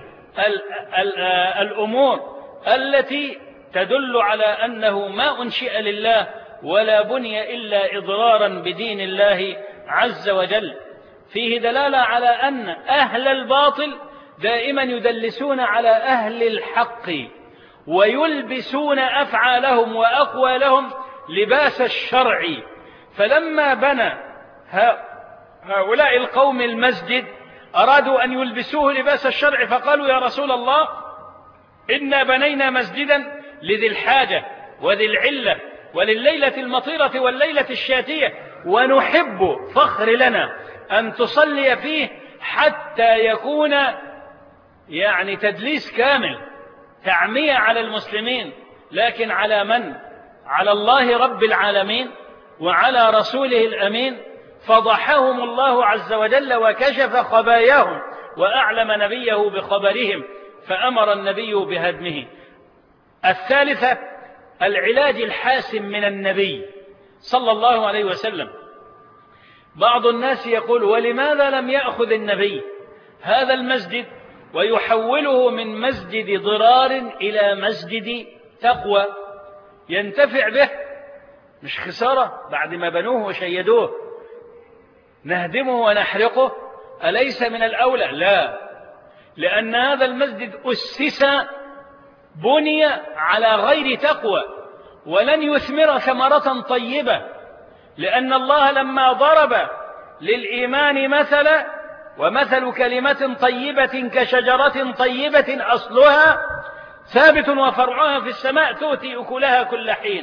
الأمور التي تدل على أنه ما أنشئ لله ولا بني إلا إضرارا بدين الله عز وجل. فيه دلالة على أن أهل الباطل دائما يدلسون على أهل الحق ويلبسون أفعالهم وأقوالهم لباس الشرع. فلما بنى هؤلاء القوم المسجد أرادوا أن يلبسوه لباس الشرع، فقالوا يا رسول الله إنا بنينا مسجدا لذي الحاجة وذي العلة ولليلة المطيرة والليلة الشاتية، ونحب فخر لنا أن تصلي فيه حتى يكون يعني تدليس كامل، تعمية على المسلمين. لكن على من؟ على الله رب العالمين وعلى رسوله الأمين. فضحهم الله عز وجل وكشف خباياهم وأعلم نبيه بخبرهم، فأمر النبي بهدمه. الثالثة العلاج الحاسم من النبي صلى الله عليه وسلم. بعض الناس يقول ولماذا لم يأخذ النبي هذا المسجد ويحوله من مسجد ضرار إلى مسجد تقوى ينتفع به؟ مش خسارة بعد ما بنوه وشيدوه نهدمه ونحرقه؟ أليس من الأولى؟ لا، لأن هذا المسجد أسس بني على غير تقوى ولن يثمر ثمرة طيبة، لأن الله لما ضرب للإيمان مثلا ومثل كلمة طيبة كشجرة طيبة أصلها ثابت وفرعها في السماء تؤتي أكلها كل حين.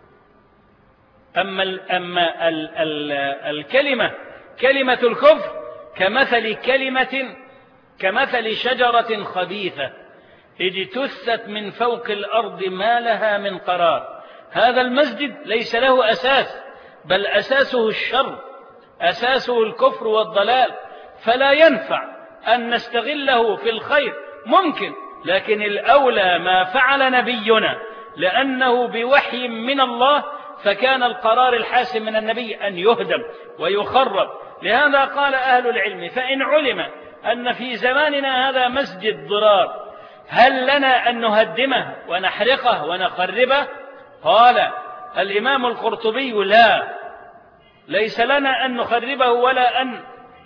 أما الكلمة كلمة الكفر كمثل شجرة خبيثة اجتثت من فوق الأرض ما لها من قرار. هذا المسجد ليس له أساس، بل أساسه الشر، أساسه الكفر والضلال، فلا ينفع أن نستغله في الخير. ممكن، لكن الأولى ما فعل نبينا لأنه بوحي من الله، فكان القرار الحاسم من النبي أن يهدم ويخرب. لهذا قال أهل العلم فإن علم أن في زماننا هذا مسجد ضرار هل لنا أن نهدمه ونحرقه ونخربه؟ قال الإمام القرطبي لا، ليس لنا أن نخربه ولا أن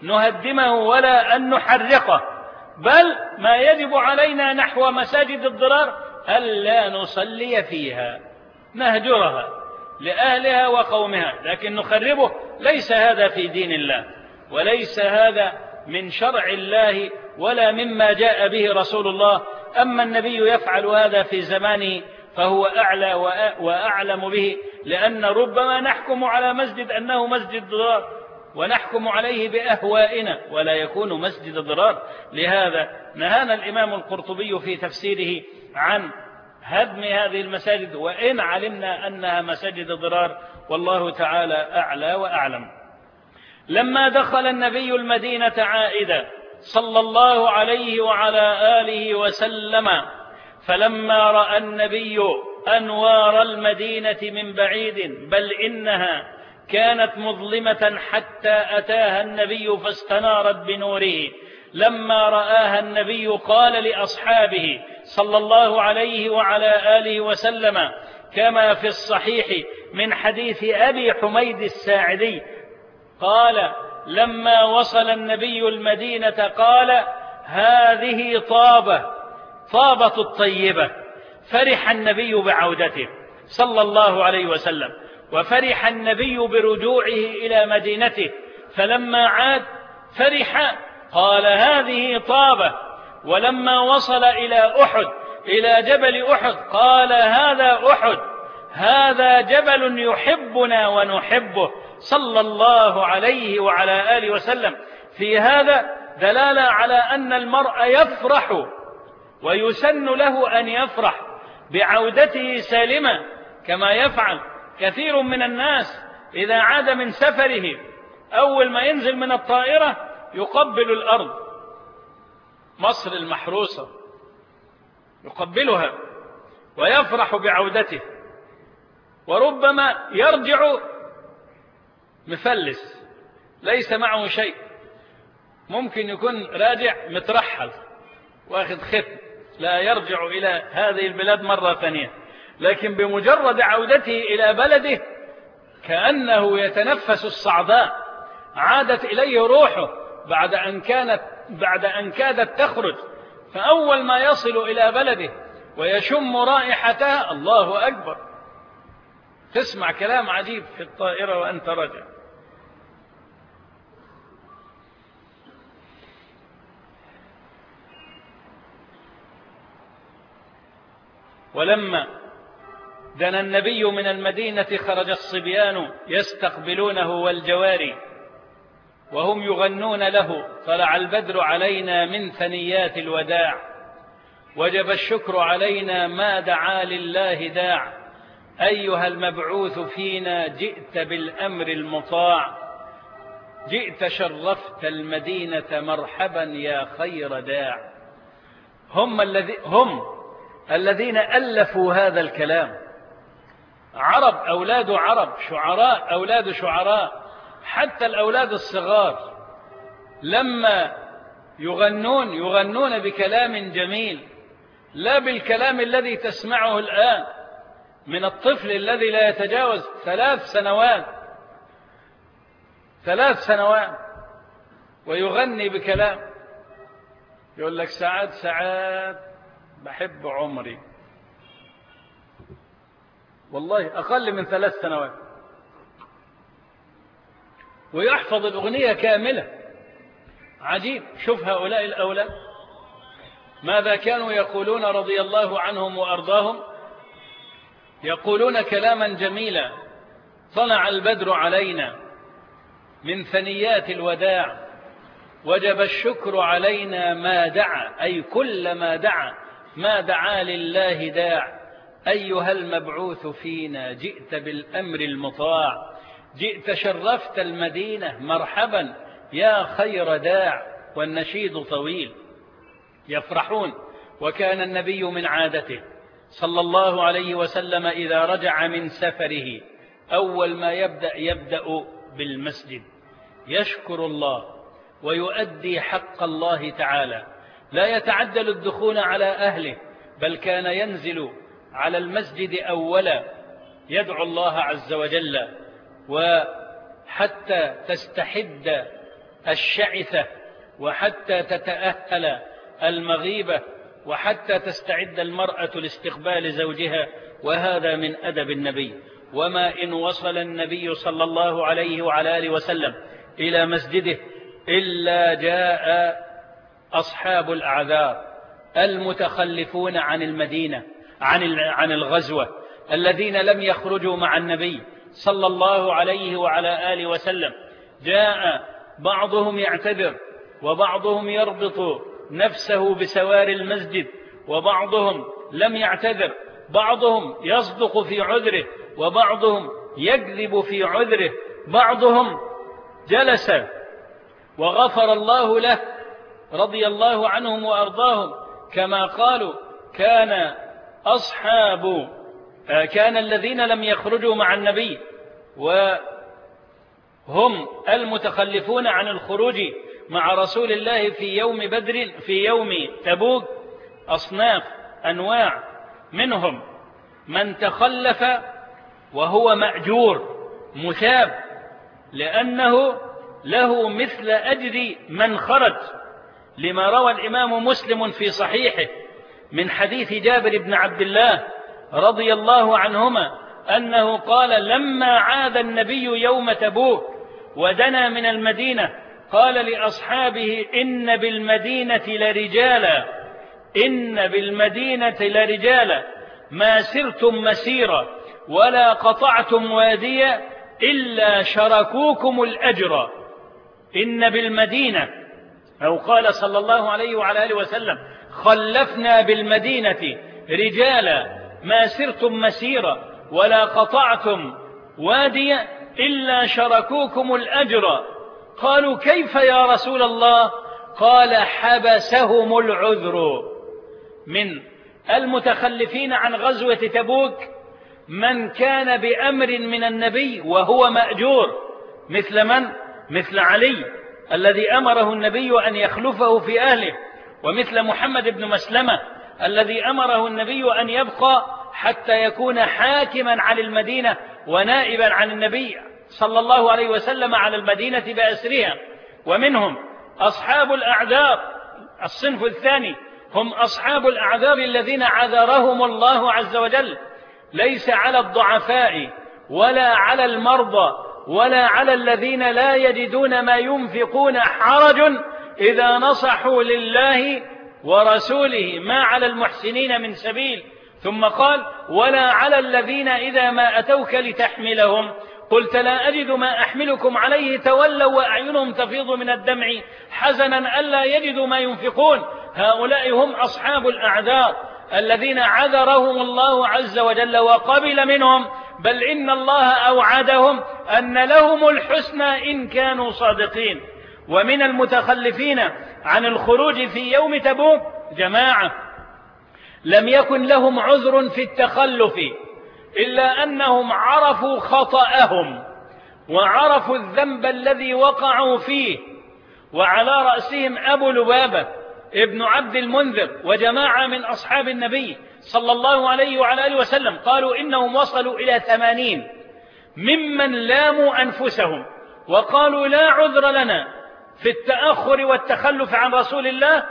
نهدمه ولا أن نحرقه، بل ما يجب علينا نحو مساجد الضرار ألا نصلي فيها، نهجرها لأهلها وقومها، لكن نخربه ليس هذا في دين الله، وليس هذا من شرع الله ولا مما جاء به رسول الله. أما النبي يفعل هذا في زمانه فهو أعلى وأعلم به، لأن ربما نحكم على مسجد أنه مسجد ضرار ونحكم عليه بأهوائنا ولا يكون مسجد ضرار. لهذا نهانا الإمام القرطبي في تفسيره عن هدم هذه المساجد وإن علمنا أنها مساجد ضرار، والله تعالى أعلى وأعلم. لما دخل النبي المدينة عائدا صلى الله عليه وعلى آله وسلم، فلما رأى النبي أنوار المدينة من بعيد، بل إنها كانت مظلمة حتى أتاها النبي فاستنارت بنوره، لما رآها النبي قال لأصحابه صلى الله عليه وعلى آله وسلم كما في الصحيح من حديث أبي حميد الساعدي قال: لما وصل النبي المدينة قال: هذه طابة الطيبة. فرح النبي بعودته صلى الله عليه وسلم، وفرح النبي برجوعه إلى مدينته، فلما عاد فرح قال: هذه طابة. ولما وصل إلى أحد، إلى جبل أحد، قال: هذا أحد، هذا جبل يحبنا ونحبه صلى الله عليه وعلى آله وسلم. في هذا دلالة على أن المرء يفرح ويسن له أن يفرح بعودته سالمة، كما يفعل كثير من الناس إذا عاد من سفره أول ما ينزل من الطائرة يقبل الأرض، مصر المحروسة يقبلها ويفرح بعودته، وربما يرجع مفلس ليس معه شيء، ممكن يكون راجع مترحل واخذ ختم، لا يرجع إلى هذه البلاد مرة ثانية، لكن بمجرد عودته إلى بلده كأنه يتنفس الصعداء، عادت إليه روحه بعد أن كادت تخرج، فأول ما يصل إلى بلده ويشم رائحتها الله أكبر، تسمع كلام عجيب في الطائرة وأنت راجع. ولما دنا النبي من المدينة خرج الصبيان يستقبلونه والجواري وهم يغنون له: طلع البدر علينا من ثنيات الوداع، وجب الشكر علينا ما دعا لله داع، أيها المبعوث فينا جئت بالأمر المطاع، جئت شرفت المدينة مرحبا يا خير داع. هم الذين ألفوا هذا الكلام، عرب أولاد عرب، شعراء أولاد شعراء، حتى الأولاد الصغار لما يغنون بكلام جميل، لا بالكلام الذي تسمعه الآن من الطفل الذي لا يتجاوز 3 سنوات ويغني بكلام، يقول لك ساعات بحب عمري، والله أقل من 3 سنوات، ويحفظ الأغنية كاملة. عجيب، شوف هؤلاء الأولاد ماذا كانوا يقولون رضي الله عنهم وأرضاهم، يقولون كلاما جميلا: طلع البدر علينا من ثنيات الوداع، وجب الشكر علينا ما دعا، أي كل ما دعا، ما دعا لله داع، أيها المبعوث فينا جئت بالأمر المطاع، جئت شرفت المدينة مرحبا يا خير داع. والنشيد طويل، يفرحون. وكان النبي من عادته صلى الله عليه وسلم إذا رجع من سفره أول ما يبدأ بالمسجد، يشكر الله ويؤدي حق الله تعالى، لا يتعدل الدخول على أهله، بل كان ينزل على المسجد أولا يدعو الله عز وجل، وحتى تستحد الشعثة، وحتى تتأهل المغيبة، وحتى تستعد المرأة لاستقبال زوجها. وهذا من أدب النبي. وما إن وصل النبي صلى الله عليه وعلى آله وسلم إلى مسجده إلا جاء أصحاب الأعذار المتخلفون عن المدينة عن الغزوة، الذين لم يخرجوا مع النبي صلى الله عليه وعلى آله وسلم. جاء بعضهم يعتذر، وبعضهم يربط نفسه بسوار المسجد، وبعضهم لم يعتذر، بعضهم يصدق في عذره، وبعضهم يكذب في عذره، بعضهم جلس وغفر الله له رضي الله عنهم وأرضاهم، كما قالوا كان الذين لم يخرجوا مع النبي وهم المتخلفون عن الخروج مع رسول الله في يوم بدر، في يوم تبوك، أصناف أنواع، منهم من تخلف وهو مأجور مثاب، لأنه له مثل أجر من خرج، لما روى الإمام مسلم في صحيحه من حديث جابر بن عبد الله رضي الله عنهما أنه قال: لما عاد النبي يوم تبوك ودنا من المدينة قال لأصحابه: إن بالمدينة لرجالا ما سرتم مسيرا ولا قطعتم واديا إلا شركوكم الأجر. إن بالمدينة، أو قال صلى الله عليه وعلى آله وسلم: خلفنا بالمدينة رجالا ما سرتم مسيرا ولا قطعتم واديا إلا شركوكم الأجر. قالوا: كيف يا رسول الله؟ قال: حبسهم العذر. من المتخلفين عن غزوة تبوك من كان بأمر من النبي وهو مأجور، مثل علي الذي أمره النبي أن يخلفه في أهله، ومثل محمد بن مسلمة الذي أمره النبي أن يبقى حتى يكون حاكما على المدينة ونائبا عن النبي صلى الله عليه وسلم على المدينة بأسرها. ومنهم أصحاب الأعذار، الصنف الثاني هم أصحاب الأعذار الذين عذرهم الله عز وجل. ليس على الضعفاء ولا على المرضى ولا على الذين لا يجدون ما ينفقون حرج إذا نصحوا لله ورسوله، ما على المحسنين من سبيل. ثم قال: ولا على الذين إذا ما أتوك لتحملهم قلت لا أجد ما أحملكم عليه تولوا وأعينهم تفيض من الدمع حزنا ألا يجدوا ما ينفقون. هؤلاء هم أصحاب الأعذار الذين عذرهم الله عز وجل وقبل منهم، بل إن الله أوعدهم أن لهم الحسنى إن كانوا صادقين. ومن المتخلفين عن الخروج في يوم تبوك جماعة لم يكن لهم عذر في التخلف إلا أنهم عرفوا خطأهم وعرفوا الذنب الذي وقعوا فيه، وعلى رأسهم أبو لبابة ابن عبد المنذر وجماعة من أصحاب النبي صلى الله عليه وعلى آله وسلم. قالوا إنهم وصلوا إلى 80 ممن لاموا أنفسهم وقالوا لا عذر لنا في التأخر والتخلف عن رسول الله،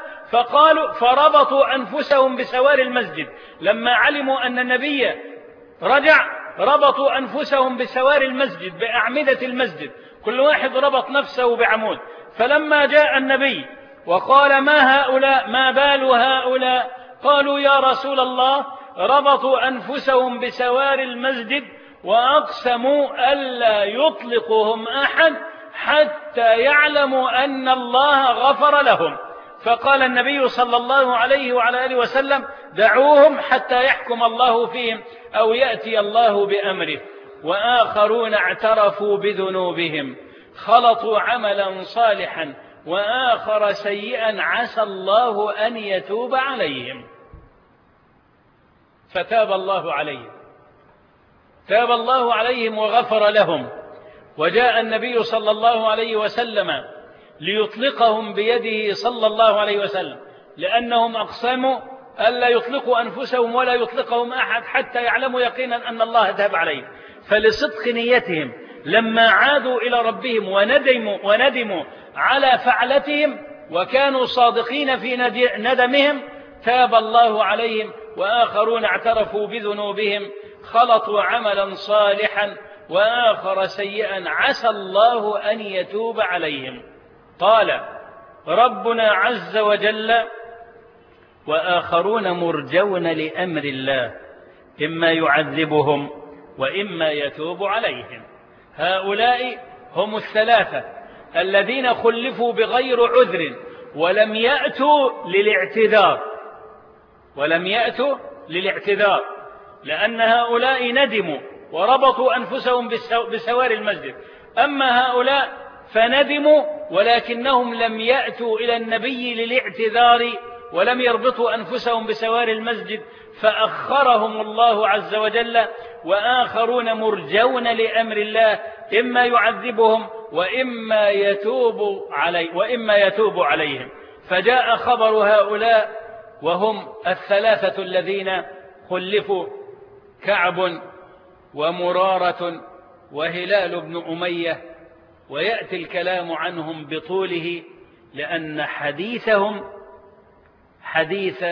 فربطوا أنفسهم بسوار المسجد. لما علموا أن النبي رجع ربطوا أنفسهم بسوار المسجد، بأعمدة المسجد، كل واحد ربط نفسه بعمود. فلما جاء النبي وقال: ما بال هؤلاء؟ قالوا: يا رسول الله ربطوا أنفسهم بسوار المسجد وأقسموا ألا يطلقهم أحد حتى يعلموا أن الله غفر لهم. فقال النبي صلى الله عليه وعلى آله وسلم: دعوهم حتى يحكم الله فيهم أو يأتي الله بأمره. وآخرون اعترفوا بذنوبهم، خلطوا عملا صالحا وآخر سيئا عسى الله أن يتوب عليهم، فتاب الله عليهم، تاب الله عليهم وغفر لهم. وجاء النبي صلى الله عليه وسلم ليطلقهم بيده صلى الله عليه وسلم، لأنهم أقسموا ألا يطلقوا أنفسهم ولا يطلقهم أحد حتى يعلموا يقينا أن الله تاب عليهم. فلصدق نيتهم لما عادوا إلى ربهم وندموا على فعلتهم وكانوا صادقين في ندمهم تاب الله عليهم، وآخرون اعترفوا بذنوبهم خلطوا عملا صالحا وآخر سيئا عسى الله أن يتوب عليهم. قال ربنا عز وجل وآخرون مرجون لأمر الله إما يعذبهم وإما يتوب عليهم. هؤلاء هم الثلاثة الذين خلفوا بغير عذر ولم يأتوا للاعتذار لأن هؤلاء ندموا وربطوا أنفسهم بسوار المسجد. أما هؤلاء فندموا ولكنهم لم يأتوا إلى النبي للاعتذار ولم يربطوا أنفسهم بسوار المسجد فأخرهم الله عز وجل. وآخرون مرجون لأمر الله إما يعذبهم وإما يتوب عليهم. فجاء خبر هؤلاء وهم الثلاثة الذين خلفوا كعب ومرارة وهلال بن أمية، ويأتي الكلام عنهم بطوله لأن حديثهم حديث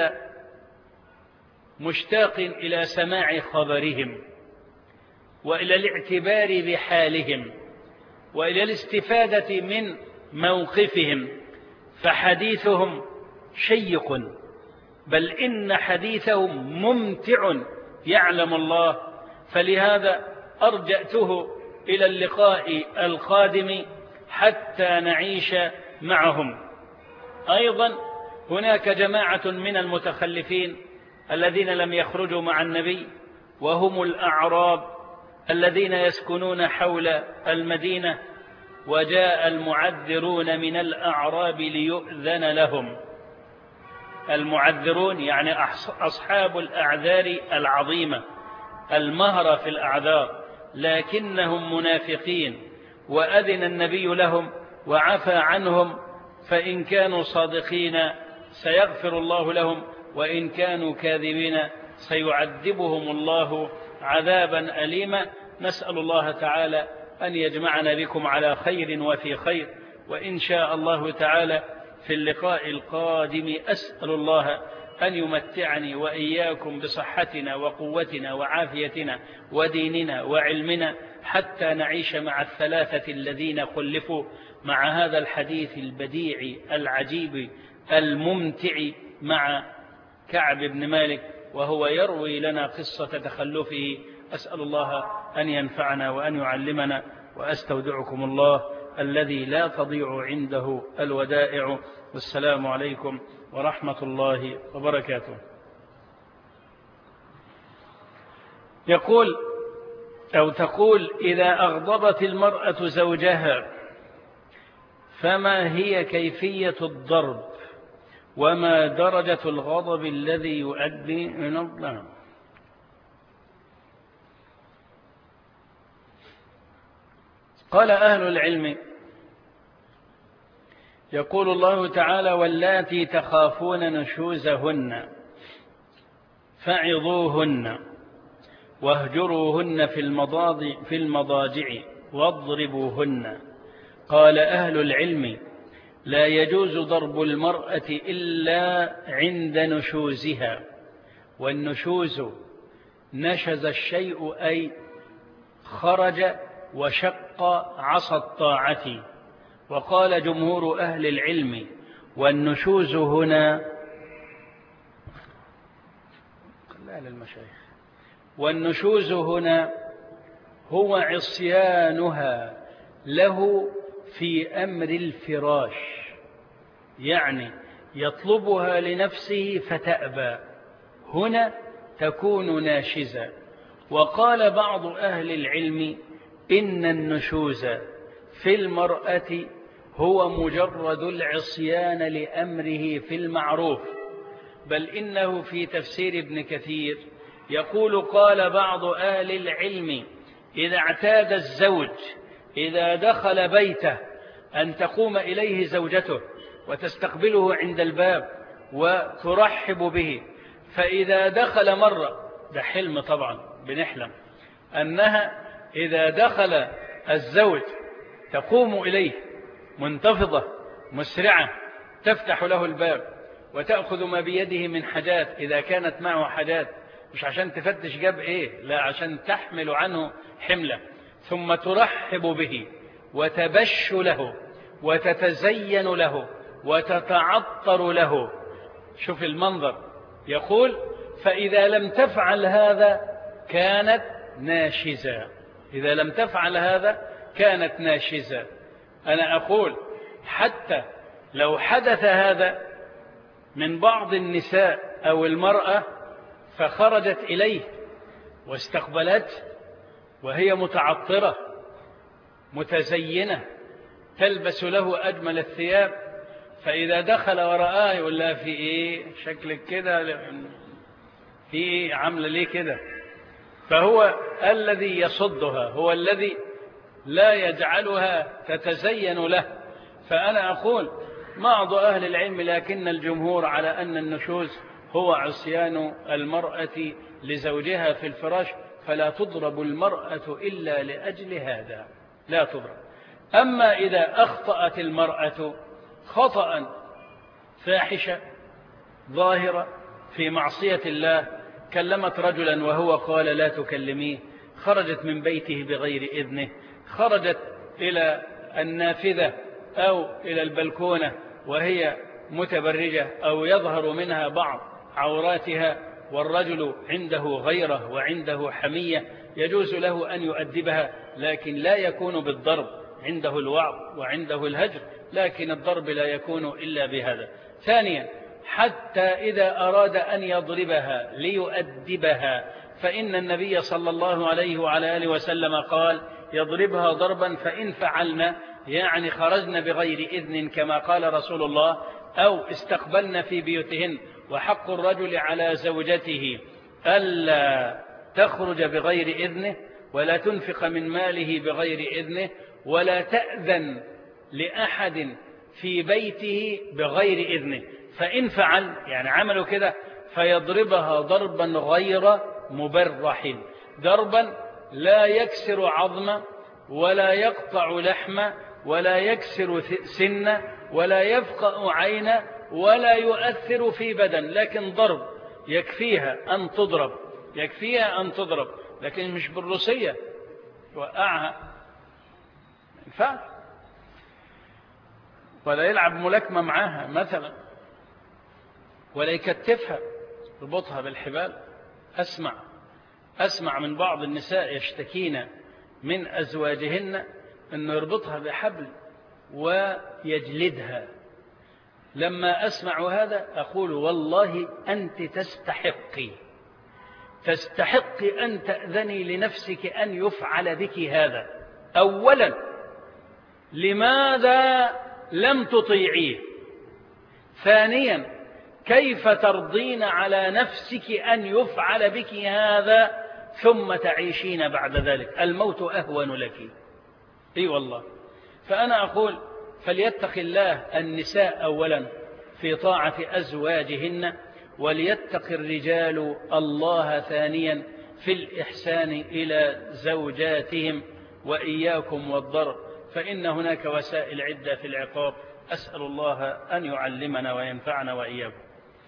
مشتاق إلى سماع خبرهم وإلى الاعتبار بحالهم وإلى الاستفادة من موقفهم، فحديثهم شيق بل إن حديثهم ممتع يعلم الله. فلهذا أرجأته إلى اللقاء القادم حتى نعيش معهم. أيضا هناك جماعة من المتخلفين الذين لم يخرجوا مع النبي وهم الأعراب الذين يسكنون حول المدينة، وجاء المعذرون من الأعراب ليؤذن لهم. المعذرون يعني أصحاب الأعذار العظيمة المهرة في الأعذار، لكنهم منافقين، وأذن النبي لهم وعفى عنهم، فإن كانوا صادقين سيغفر الله لهم وإن كانوا كاذبين سيعذبهم الله عذابا أليما. نسأل الله تعالى أن يجمعنا بكم على خير وفي خير، وإن شاء الله تعالى في اللقاء القادم أسأل الله أن يمتعني وإياكم بصحتنا وقوتنا وعافيتنا وديننا وعلمنا حتى نعيش مع الثلاثة الذين خلفوا مع هذا الحديث البديع العجيب الممتع مع كعب بن مالك وهو يروي لنا قصة تخلفه. أسأل الله أن ينفعنا وأن يعلمنا، وأستودعكم الله الذي لا تضيع عنده الودائع. والسلام عليكم ورحمة الله وبركاته. يقول أو تقول: إذا أغضبت المرأة زوجها فما هي كيفية الضرب وما درجة الغضب الذي يؤدي من الله؟ قال أهل العلم: يقول الله تعالى: واللاتي تخافون نشوزهن فعظوهن واهجروهن في المضاجع واضربوهن. قال أهل العلم: لا يجوز ضرب المرأة إلا عند نشوزها، والنشوز نشز الشيء أي خرج وشق عصا الطاعة. وقال جمهور أهل العلم: والنشوز هنا والنشوز هنا هو عصيانها له في أمر الفراش، يعني يطلبها لنفسه فتأبى، هنا تكون ناشزة. وقال بعض أهل العلم: إن النشوز في المرأة هو مجرد العصيان لأمره في المعروف. بل إنه في تفسير ابن كثير يقول: قال بعض أهل العلم: إذا اعتاد الزوج إذا دخل بيته أن تقوم إليه زوجته وتستقبله عند الباب وترحب به، فإذا دخل مرة، ده حلم طبعا بنحلم، أنها إذا دخل الزوج تقوم إليه منتفضة مسرعة تفتح له الباب وتأخذ ما بيده من حاجات إذا كانت معه حاجات، مش عشان تفتش جاب إيه، لا، عشان تحمل عنه حملة، ثم ترحب به وتبش له وتتزين له وتتعطر له. شوف المنظر. يقول فإذا لم تفعل هذا كانت ناشزة. إذا لم تفعل هذا كانت ناشزة. أنا أقول حتى لو حدث هذا من بعض النساء أو المرأة فخرجت إليه واستقبلته وهي متعطرة متزينة تلبس له أجمل الثياب، فإذا دخل ورآه يقول لها في إيه شكلك كده، في إيه عاملة ليه كده؟ فهو الذي يصدها، هو الذي لا يجعلها تتزين له. فأنا أقول بعض أهل العلم لكن الجمهور على أن النشوز هو عصيان المرأة لزوجها في الفراش، فلا تضرب المرأة إلا لأجل هذا، لا تضرب. أما إذا أخطأت المرأة خطأ فاحشة ظاهرة في معصية الله، كلمت رجلا وهو قال لا تكلميه، خرجت من بيته بغير إذنه، خرجت إلى النافذة أو إلى البلكونة وهي متبرجة أو يظهر منها بعض عوراتها والرجل عنده غيرة وعنده حمية، يجوز له أن يؤدبها، لكن لا يكون بالضرب، عنده الوعظ وعنده الهجر، لكن الضرب لا يكون إلا بهذا. ثانيا حتى إذا أراد أن يضربها ليؤدبها فإن النبي صلى الله عليه وعلى آله وسلم قال يضربها ضربا فإن فعلنا، يعني خرجنا بغير إذن كما قال رسول الله، أو استقبلنا في بيوتهن. وحق الرجل على زوجته ألا تخرج بغير إذنه ولا تنفق من ماله بغير إذنه ولا تأذن لأحد في بيته بغير إذنه. فإن فعل يعني عملوا كده فيضربها ضربا غير مبرح، ضربا لا يكسر عظمة ولا يقطع لحمة ولا يكسر سنة ولا يفقأ عينه ولا يؤثر في بدن، لكن ضرب يكفيها أن تضرب، يكفيها أن تضرب، لكن مش بالروسية توقعها ينفع، ولا يلعب ملاكمة معاها مثلا، ولا يكتفها يربطها بالحبال. أسمع من بعض النساء يشتكين من أزواجهن أنه يربطها بحبل ويجلدها. لما أسمع هذا أقول والله أنت تستحقي أن تأذني لنفسك أن يفعل بك هذا. أولا لماذا لم تطيعيه؟ ثانيا كيف ترضين على نفسك أن يفعل بك هذا ثم تعيشين بعد ذلك؟ الموت أهون لك. إي والله. فأنا أقول فليتق الله النساء أولا في طاعة أزواجهن، وليتق الرجال الله ثانيا في الإحسان إلى زوجاتهم. وإياكم والضرب، فإن هناك وسائل عدة في العقاب. أسأل الله أن يعلمنا وينفعنا وإياكم.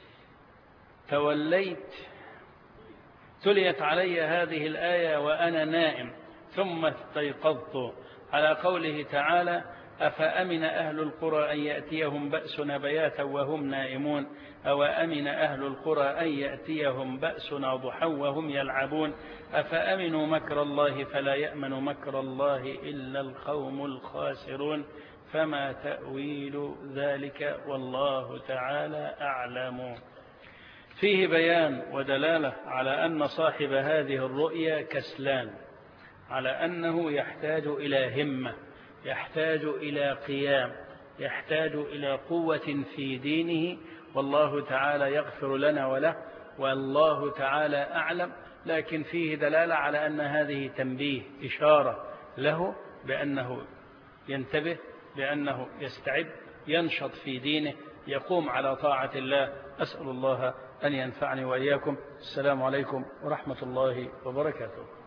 تليت علي هذه الآية وأنا نائم ثم استيقظت على قوله تعالى أفأمن أهل القرى أن يأتيهم بأسنا بياتا وهم نائمون أو أمن أهل القرى أن يأتيهم بأسنا ضحى وهم يلعبون أفأمنوا مكر الله فلا يأمن مكر الله إلا القوم الخاسرون. فما تأويل ذلك والله تعالى أعلم. فيه بيان ودلالة على أن صاحب هذه الرؤيا كسلان، على أنه يحتاج إلى همة، يحتاج إلى قيام، يحتاج إلى قوة في دينه، والله تعالى يغفر لنا وله، والله تعالى أعلم. لكن فيه دلالة على أن هذه تنبيه، إشارة له بأنه ينتبه، بأنه يستعد، ينشط في دينه، يقوم على طاعة الله. أسأل الله أن ينفعني وإياكم. السلام عليكم ورحمة الله وبركاته.